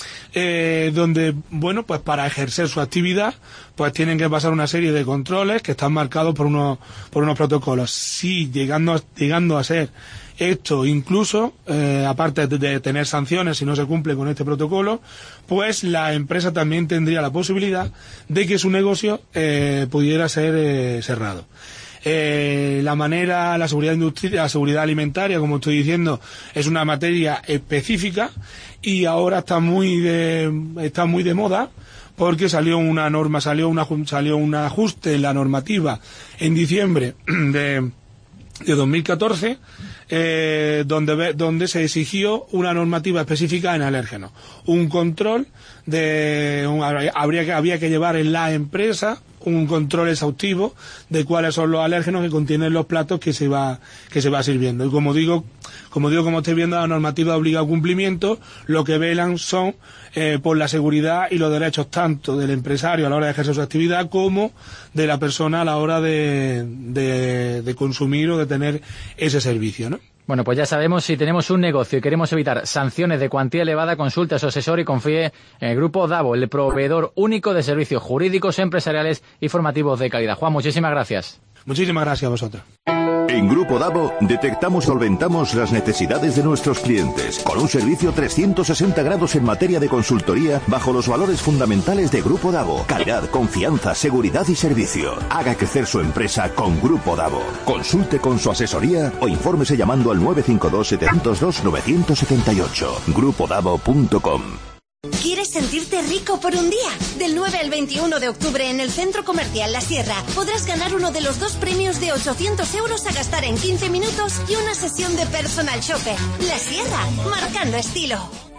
Eh, donde, bueno, pues para ejercer su actividad, pues tienen que pasar una serie de controles que están marcados por unos, por unos protocolos. Sí, llegando a, llegando a ser esto incluso, eh, aparte de, de tener sanciones si no se cumple con este protocolo, pues la empresa también tendría la posibilidad de que su negocio eh, pudiera ser eh, cerrado. Eh, la manera, la seguridad industrial, la seguridad alimentaria, como estoy diciendo, es una materia específica, y ahora está muy de, está muy de moda, porque salió una norma, salió una, salió un ajuste en la normativa en diciembre de, de dos mil catorce, eh, donde, donde se exigió una normativa específica en alérgenos, un control de, un, habría que, había que llevar en la empresa un control exhaustivo de cuáles son los alérgenos que contienen los platos que se va que se va sirviendo. Y como digo, como digo, como estáis viendo, la normativa obliga a cumplimiento. Lo que velan son eh, por la seguridad y los derechos tanto del empresario a la hora de ejercer su actividad como de la persona a la hora de, de, de consumir o de tener ese servicio, ¿no? Bueno, pues ya sabemos, si tenemos un negocio y queremos evitar sanciones de cuantía elevada, consulte a su asesor y confíe en el Grupo Davo, el proveedor único de servicios jurídicos, empresariales y formativos de calidad. Juan, muchísimas gracias. Muchísimas gracias a vosotros. En Grupo Davo detectamos y solventamos las necesidades de nuestros clientes con un servicio trescientos sesenta grados en materia de consultoría bajo los valores fundamentales de Grupo Davo: calidad, confianza, seguridad y servicio. Haga crecer su empresa con Grupo Davo. Consulte con su asesoría o infórmese llamando al nueve cinco dos, siete cero dos, nueve siete ocho. grupo davo punto com. ¿Quieres sentirte rico por un día? Del nueve al veintiuno de octubre en el Centro Comercial La Sierra podrás ganar uno de los dos premios de ochocientos euros a gastar en quince minutos y una sesión de personal shopper. La Sierra, marcando estilo.